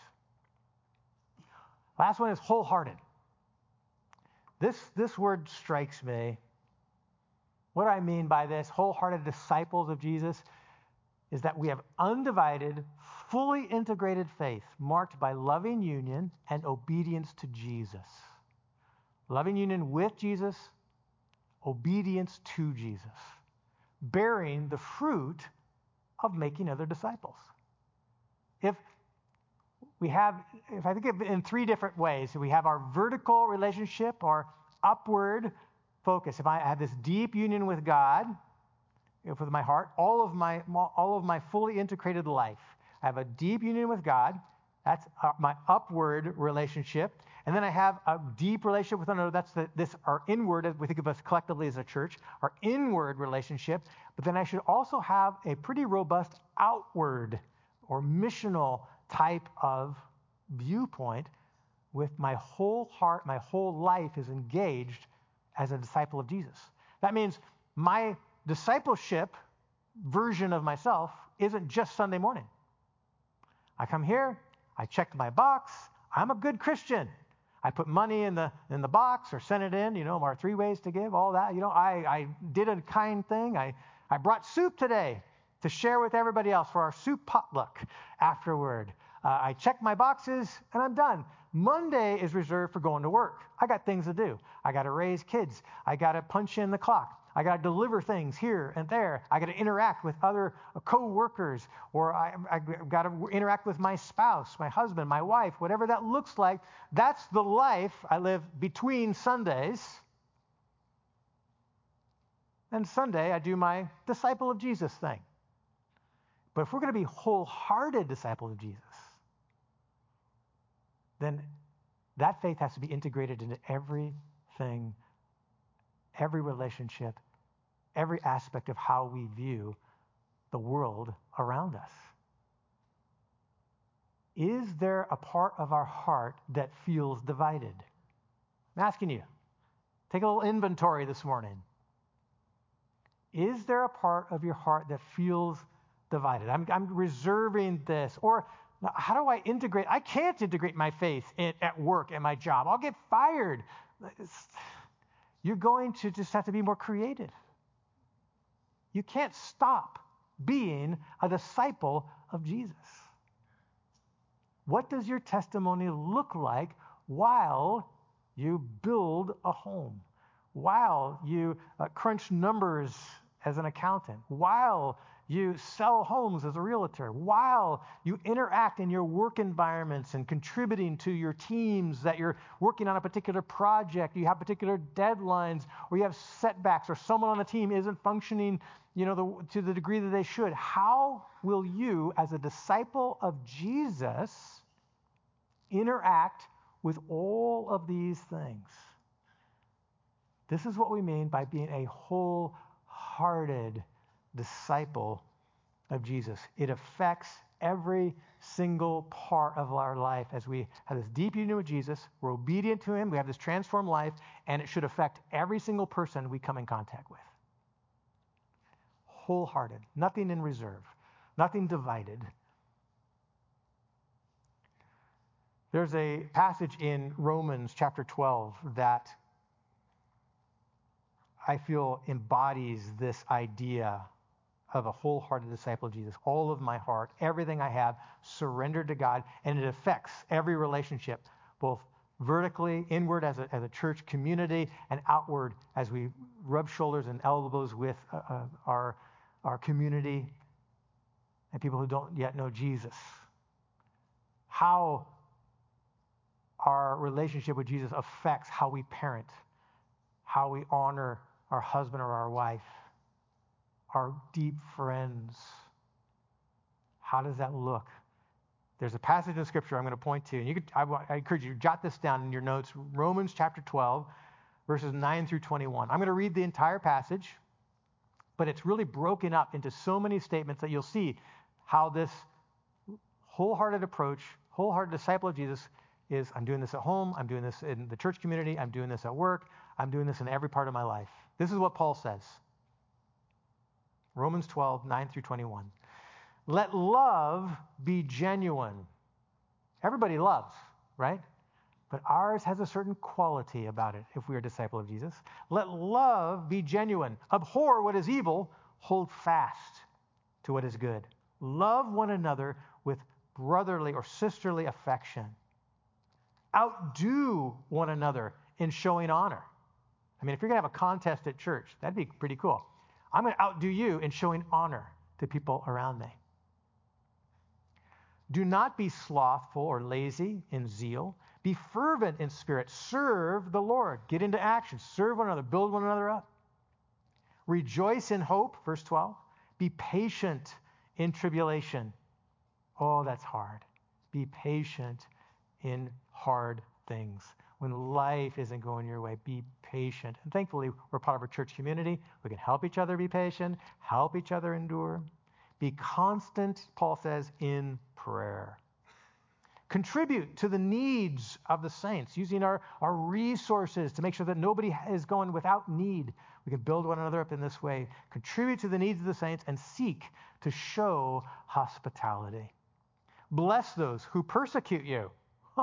Last one is wholehearted. This, this word strikes me. What do I mean by this? Wholehearted disciples of Jesus is that we have undivided, fully integrated faith marked by loving union and obedience to Jesus. Loving union with Jesus obedience to Jesus, bearing the fruit of making other disciples. If we have, if I think of it in three different ways, we have our vertical relationship, our upward focus. If I have this deep union with God, with my heart, all of my all of my fully integrated life, I have a deep union with God. That's my upward relationship. And then I have a deep relationship with another. That's the, this our inward, as we think of us collectively as a church, our inward relationship. But then I should also have a pretty robust outward or missional type of viewpoint with my whole heart, my whole life is engaged as a disciple of Jesus. That means my discipleship version of myself isn't just Sunday morning. I come here, I checked my box, I'm a good Christian. I put money in the in the box or sent it in, you know, our three ways to give, all that. You know, I, I did a kind thing. I, I brought soup today to share with everybody else for our soup potluck afterward. Uh, I checked my boxes and I'm done. Monday is reserved for going to work. I got things to do. I got to raise kids. I got to punch in the clock. I got to deliver things here and there. I got to interact with other co-workers, or I, I got to interact with my spouse, my husband, my wife, whatever that looks like. That's the life I live between Sundays. And Sunday, I do my disciple of Jesus thing. But if we're going to be wholehearted disciples of Jesus, then that faith has to be integrated into everything, every relationship, every aspect of how we view the world around us. Is there a part of our heart that feels divided? I'm asking you. Take a little inventory this morning. Is there a part of your heart that feels divided? I'm, I'm reserving this. Or how do I integrate? I can't integrate my faith in, at work, at my job. I'll get fired. It's, you're going to just have to be more creative. You can't stop being a disciple of Jesus. What does your testimony look like while you build a home? While you uh, crunch numbers as an accountant? While you sell homes as a realtor? While you interact in your work environments and contributing to your teams that you're working on a particular project, you have particular deadlines, or you have setbacks, or someone on the team isn't functioning, you know, the, to the degree that they should. How will you, as a disciple of Jesus, interact with all of these things? This is what we mean by being a wholehearted disciple of Jesus. It affects every single part of our life as we have this deep union with Jesus. We're obedient to him. We have this transformed life, and it should affect every single person we come in contact with. Wholehearted, nothing in reserve, nothing divided. There's a passage in Romans chapter twelve that I feel embodies this idea of a wholehearted disciple of Jesus. All of my heart, everything I have, surrendered to God, and it affects every relationship, both vertically, inward as a, as a church community, and outward as we rub shoulders and elbows with uh, uh, our, our community and people who don't yet know Jesus. How our relationship with Jesus affects how we parent, how we honor our husband or our wife, our deep friends. How does that look? There's a passage in Scripture I'm going to point to, and you could, I, I encourage you to jot this down in your notes. Romans chapter twelve, verses nine through twenty-one. I'm going to read the entire passage, but it's really broken up into so many statements that you'll see how this wholehearted approach, wholehearted disciple of Jesus is, I'm doing this at home, I'm doing this in the church community, I'm doing this at work, I'm doing this in every part of my life. This is what Paul says. Romans twelve, nine through twenty-one. Let love be genuine. Everybody loves, right? But ours has a certain quality about it if we are a disciple of Jesus. Let love be genuine. Abhor what is evil. Hold fast to what is good. Love one another with brotherly or sisterly affection. Outdo one another in showing honor. I mean, if you're going to have a contest at church, that'd be pretty cool. I'm going to outdo you in showing honor to people around me. Do not be slothful or lazy in zeal. Be fervent in spirit. Serve the Lord. Get into action. Serve one another. Build one another up. Rejoice in hope, verse twelve. Be patient in tribulation. Oh, that's hard. Be patient in hard things. When life isn't going your way, be patient. And thankfully, we're part of a church community. We can help each other be patient, help each other endure. Be constant, Paul says, in prayer. Contribute to the needs of the saints, using our, our resources to make sure that nobody is going without need. We can build one another up in this way. Contribute to the needs of the saints and seek to show hospitality. Bless those who persecute you. Huh.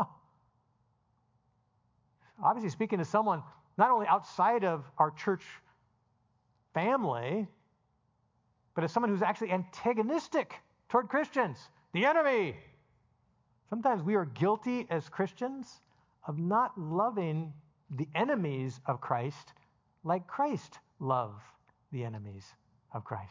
Obviously speaking to someone not only outside of our church family, but as someone who's actually antagonistic toward Christians, the enemy. Sometimes we are guilty as Christians of not loving the enemies of Christ like Christ loved the enemies of Christ.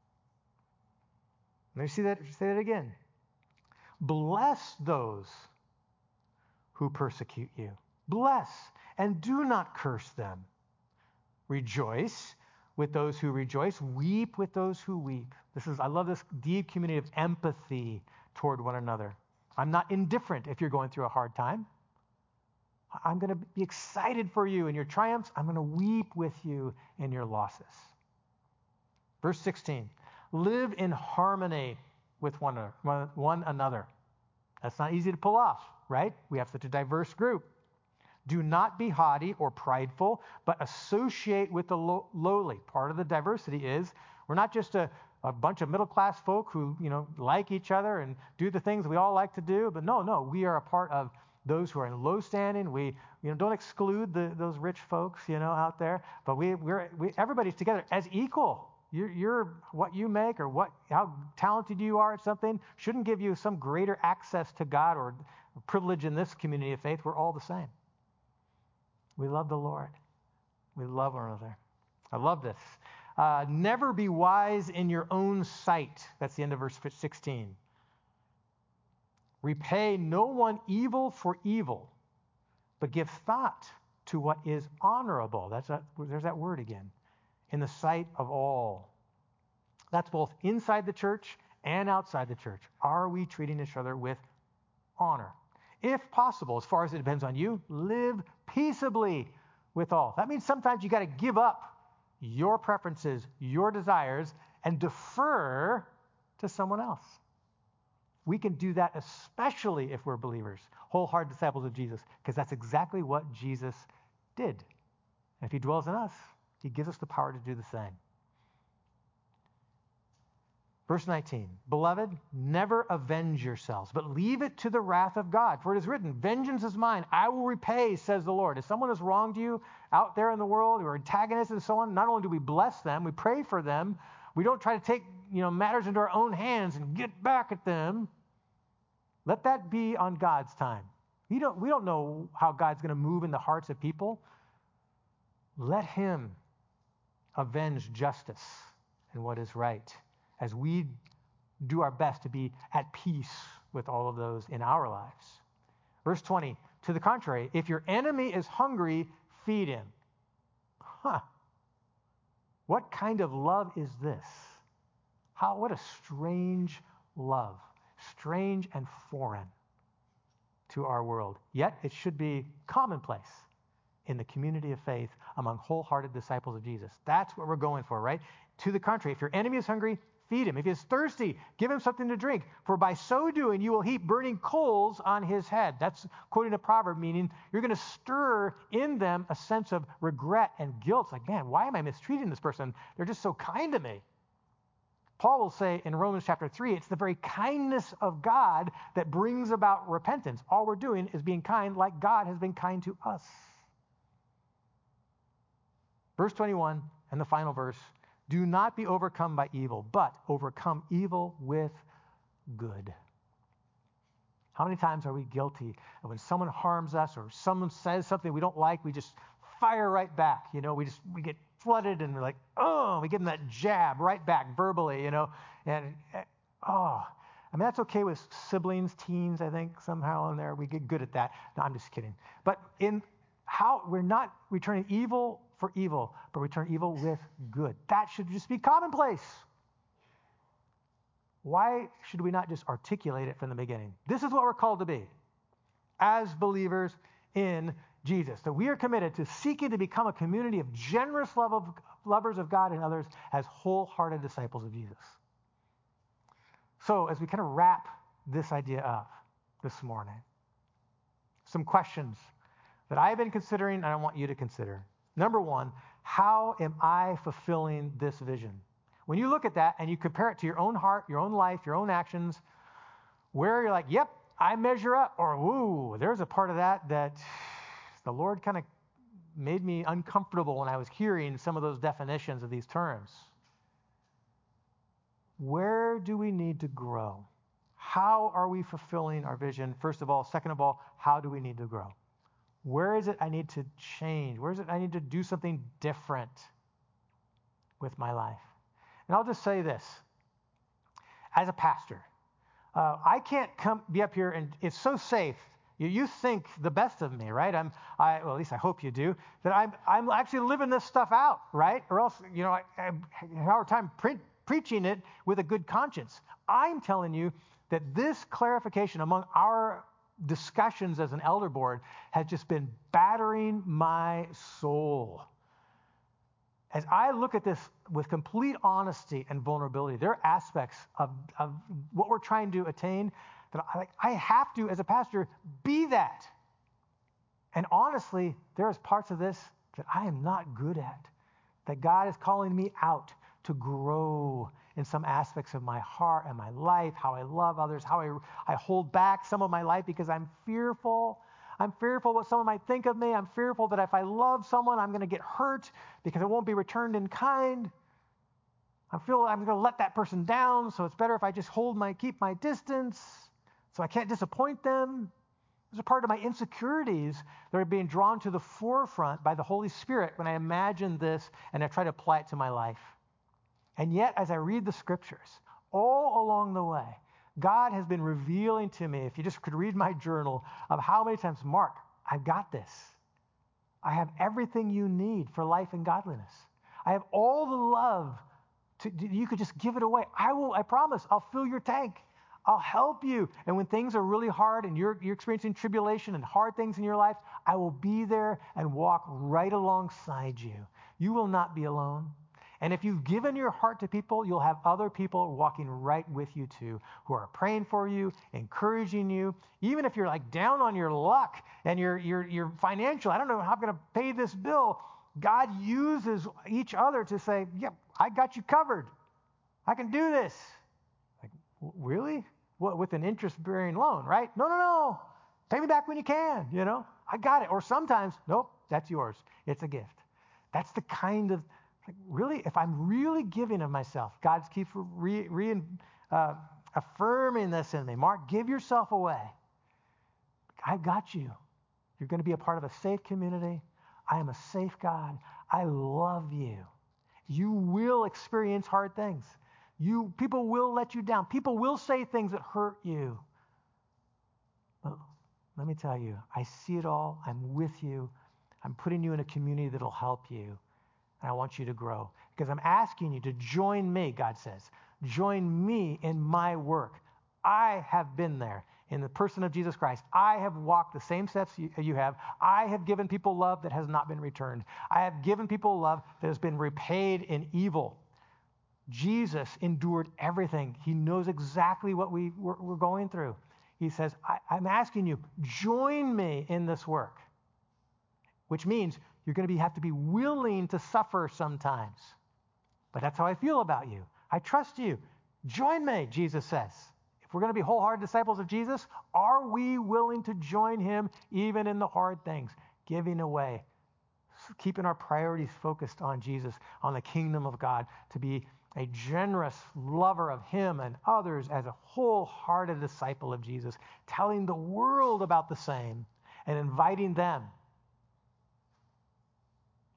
Let me see that, say that again. Bless those who persecute you. Bless and do not curse them. Rejoice with those who rejoice. Weep with those who weep. This is, I love this deep community of empathy toward one another. I'm not indifferent if you're going through a hard time. I'm going to be excited for you in your triumphs. I'm going to weep with you in your losses. Verse sixteen, live in harmony with one, one another. That's not easy to pull off, right? We have such a diverse group. Do not be haughty or prideful, but associate with the lo- lowly. Part of the diversity is we're not just a, a bunch of middle-class folk who, you know, like each other and do the things we all like to do. But no, no, we are a part of those who are in low standing. We, you know, don't exclude the, those rich folks, you know, out there. But we, we're we, everybody's together as equal. You're, you're what you make or what how talented you are at something shouldn't give you some greater access to God or privilege in this community of faith. We're all the same. We love the Lord. We love one another. I love this. Uh, never be wise in your own sight. That's the end of verse sixteen. Repay no one evil for evil, but give thought to what is honorable. That's a, there's that word again. In the sight of all. That's both inside the church and outside the church. Are we treating each other with honor? If possible, as far as it depends on you, live peaceably with all. That means sometimes you got to give up your preferences, your desires, and defer to someone else. We can do that especially if we're believers, wholehearted disciples of Jesus, because that's exactly what Jesus did. And if he dwells in us, he gives us the power to do the same. Verse nineteen, beloved, never avenge yourselves, but leave it to the wrath of God. For it is written, vengeance is mine, I will repay, says the Lord. If someone has wronged you out there in the world, or antagonists and so on, not only do we bless them, we pray for them, we don't try to take you know matters into our own hands and get back at them. Let that be on God's time. We don't, we don't know how God's going to move in the hearts of people. Let him avenge justice and what is right, as we do our best to be at peace with all of those in our lives. Verse twenty, to the contrary, if your enemy is hungry, feed him. Huh. What kind of love is this? How, what a strange love. Strange and foreign to our world. Yet it should be commonplace in the community of faith among wholehearted disciples of Jesus. That's what we're going for, right? To the contrary, if your enemy is hungry, feed him. If he is thirsty, give him something to drink. For by so doing, you will heap burning coals on his head. That's quoting a proverb, meaning you're going to stir in them a sense of regret and guilt. It's like, man, why am I mistreating this person? They're just so kind to me. Paul will say in Romans chapter three, it's the very kindness of God that brings about repentance. All we're doing is being kind like God has been kind to us. Verse twenty-one, and the final verse, do not be overcome by evil, but overcome evil with good. How many times are we guilty of when someone harms us or someone says something we don't like, we just fire right back. You know, we just, we get flooded and we're like, oh, we give them that jab right back verbally, you know, and oh, I mean, that's okay with siblings, teens, I think somehow in there, we get good at that. No, I'm just kidding. But in how, we're not returning evil for evil, but return evil with good. That should just be commonplace. Why should we not just articulate it from the beginning? This is what we're called to be as believers in Jesus. That we are committed to seeking to become a community of generous love of, lovers of God and others as wholehearted disciples of Jesus. So as we kind of wrap this idea up this morning, some questions that I've been considering and I want you to consider. Number one, how am I fulfilling this vision? When you look at that and you compare it to your own heart, your own life, your own actions, where you're like, yep, I measure up, or woo, there's a part of that that the Lord kind of made me uncomfortable when I was hearing some of those definitions of these terms. Where do we need to grow? How are we fulfilling our vision? First of all. Second of all, how do we need to grow? Where is it I need to change? Where is it I need to do something different with my life? And I'll just say this. As a pastor, uh, I can't come be up here and it's so safe. You, you think the best of me, right? I'm, I, well, at least I hope you do, that I'm, I'm actually living this stuff out, right? Or else, you know, I, I have a hard time pre- preaching it with a good conscience. I'm telling you that this clarification among our discussions as an elder board has just been battering my soul. As I look at this with complete honesty and vulnerability, there are aspects of, of what we're trying to attain that I, I have to, as a pastor, be that. And honestly, there's parts of this that I am not good at, that God is calling me out to grow in some aspects of my heart and my life, how I love others, how I, I hold back some of my life because I'm fearful. I'm fearful what someone might think of me. I'm fearful that if I love someone, I'm going to get hurt because it won't be returned in kind. I feel I'm going to let that person down, so it's better if I just hold my, keep my distance so I can't disappoint them. There's a part of my insecurities that are being drawn to the forefront by the Holy Spirit when I imagine this and I try to apply it to my life. And yet, as I read the scriptures, all along the way, God has been revealing to me, if you just could read my journal, of how many times, Mark, I've got this. I have everything you need for life and godliness. I have all the love. To, you could just give it away. I will, I promise, I'll fill your tank. I'll help you. And when things are really hard and you're, you're experiencing tribulation and hard things in your life, I will be there and walk right alongside you. You will not be alone. And if you've given your heart to people, you'll have other people walking right with you too, who are praying for you, encouraging you. Even if you're like down on your luck and you're, you're, you're financial, I don't know how I'm going to pay this bill. God uses each other to say, yep, I got you covered. I can do this. Like, really? What, with an interest-bearing loan, right? No, no, no. Pay me back when you can, you know. I got it. Or sometimes, nope, that's yours. It's a gift. That's the kind of, like, really, if I'm really giving of myself, God keeps re, re, uh, affirming this in me. Mark, give yourself away. I got you. You're going to be a part of a safe community. I am a safe God. I love you. You will experience hard things. You, people will let you down. People will say things that hurt you. But let me tell you, I see it all. I'm with you. I'm putting you in a community that'll help you. And I want you to grow. Because I'm asking you to join me, God says. Join me in my work. I have been there in the person of Jesus Christ. I have walked the same steps you, you have. I have given people love that has not been returned. I have given people love that has been repaid in evil. Jesus endured everything. He knows exactly what we, we're, we're going through. He says, I, I'm asking you, join me in this work. Which means you're going to be, have to be willing to suffer sometimes. But that's how I feel about you. I trust you. Join me, Jesus says. If we're going to be wholehearted disciples of Jesus, are we willing to join him even in the hard things? Giving away, keeping our priorities focused on Jesus, on the kingdom of God, to be a generous lover of him and others as a wholehearted disciple of Jesus, telling the world about the same and inviting them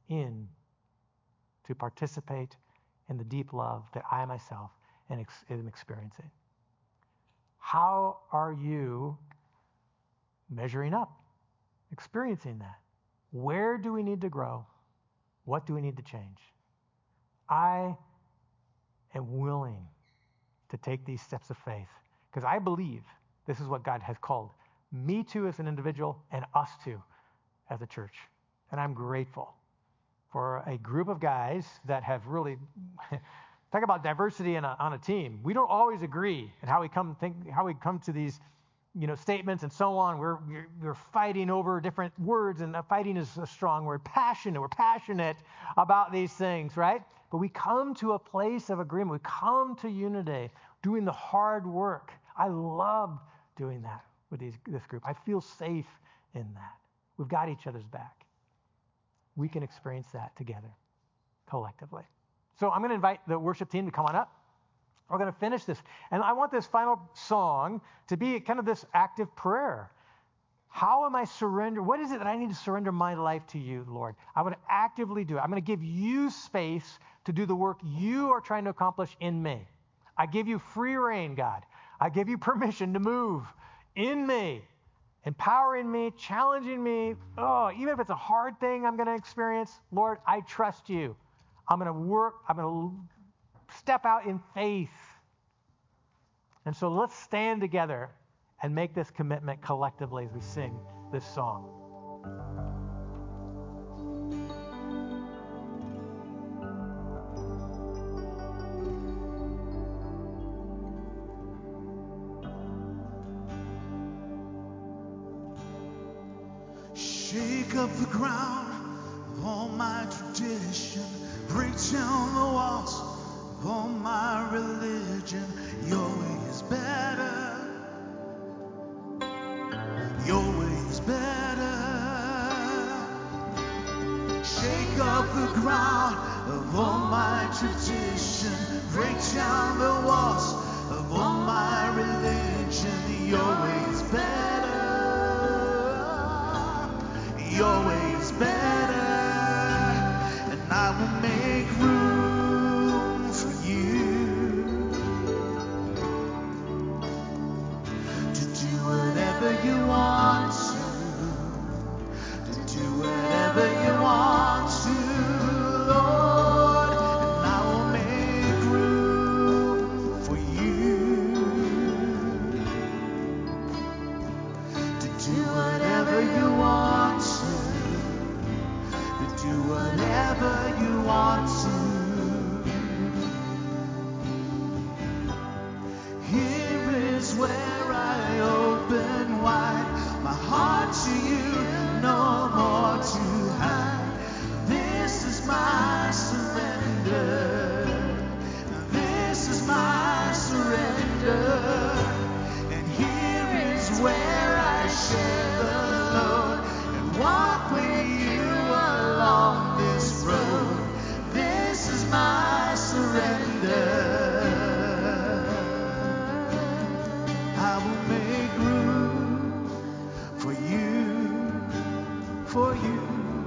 in to participate in the deep love that I myself am experiencing. How are you measuring up, experiencing that? Where do we need to grow? What do we need to change? I am willing to take these steps of faith because I believe this is what God has called me to as an individual and us to as a church. And I'm grateful for a group of guys that have really talk about diversity in a, on a team. We don't always agree on how we come think how we come to these, you know, statements and so on. We're we're, we're fighting over different words, and fighting is a strong word. Passionate. We're passionate about these things, right? But we come to a place of agreement. We come to unity, doing the hard work. I love doing that with these, this group. I feel safe in that. We've got each other's back. We can experience that together, collectively. So I'm going to invite the worship team to come on up. We're going to finish this. And I want this final song to be kind of this active prayer. How am I surrender? What is it that I need to surrender my life to you, Lord? I want to actively do it. I'm going to give you space to do the work you are trying to accomplish in me. I give you free rein, God. I give you permission to move in me, empowering me, challenging me. Oh, even if it's a hard thing I'm going to experience, Lord, I trust you. I'm going to work. I'm going to step out in faith. And so let's stand together and make this commitment collectively as we sing this song. Shake up the ground of all my tradition, break down the walls of all my religion. Your way is better. Your way is better. Shake up the ground of all my tradition, break down the walls of all my religion. Your way is better. Your way is better, and I will make room for you to do whatever you want to, to do whatever you want to, Lord, and I will make room for you to do whatever you want to. Do whatever you want to. Here is where I open wide my heart to you, no more to hide. This is my surrender. This is my surrender. And here is where I share the load and walk with you along this road. This is my surrender. I will make room for you, for you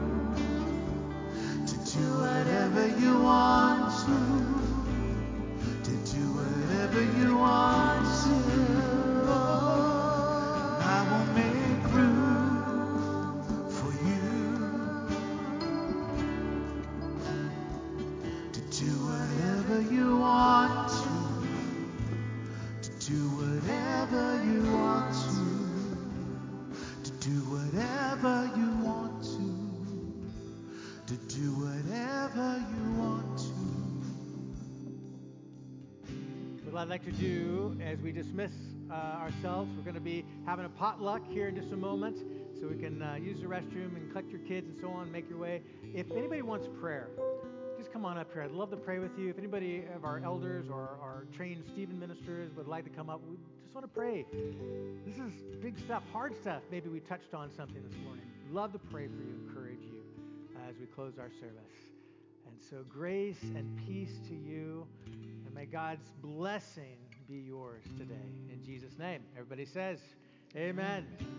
to do whatever you want to, to do whatever you want to. I will make room for you to do whatever you want to, to do whatever you want to, to do whatever you want to, to do whatever you want to. What I'd like to do as we dismiss uh, ourselves, we're going to be having a potluck here in just a moment, so we can uh, use the restroom and collect your kids and so on, make your way. If anybody wants prayer, just come on up here. I'd love to pray with you. If anybody of our elders or our trained Stephen ministers would like to come up, we just want to pray. This is big stuff, hard stuff. Maybe we touched on something this morning. Love to pray for you, encourage you uh, as we close our service. And so grace and peace to you, and may God's blessing be yours today. In Jesus' name, everybody says, amen.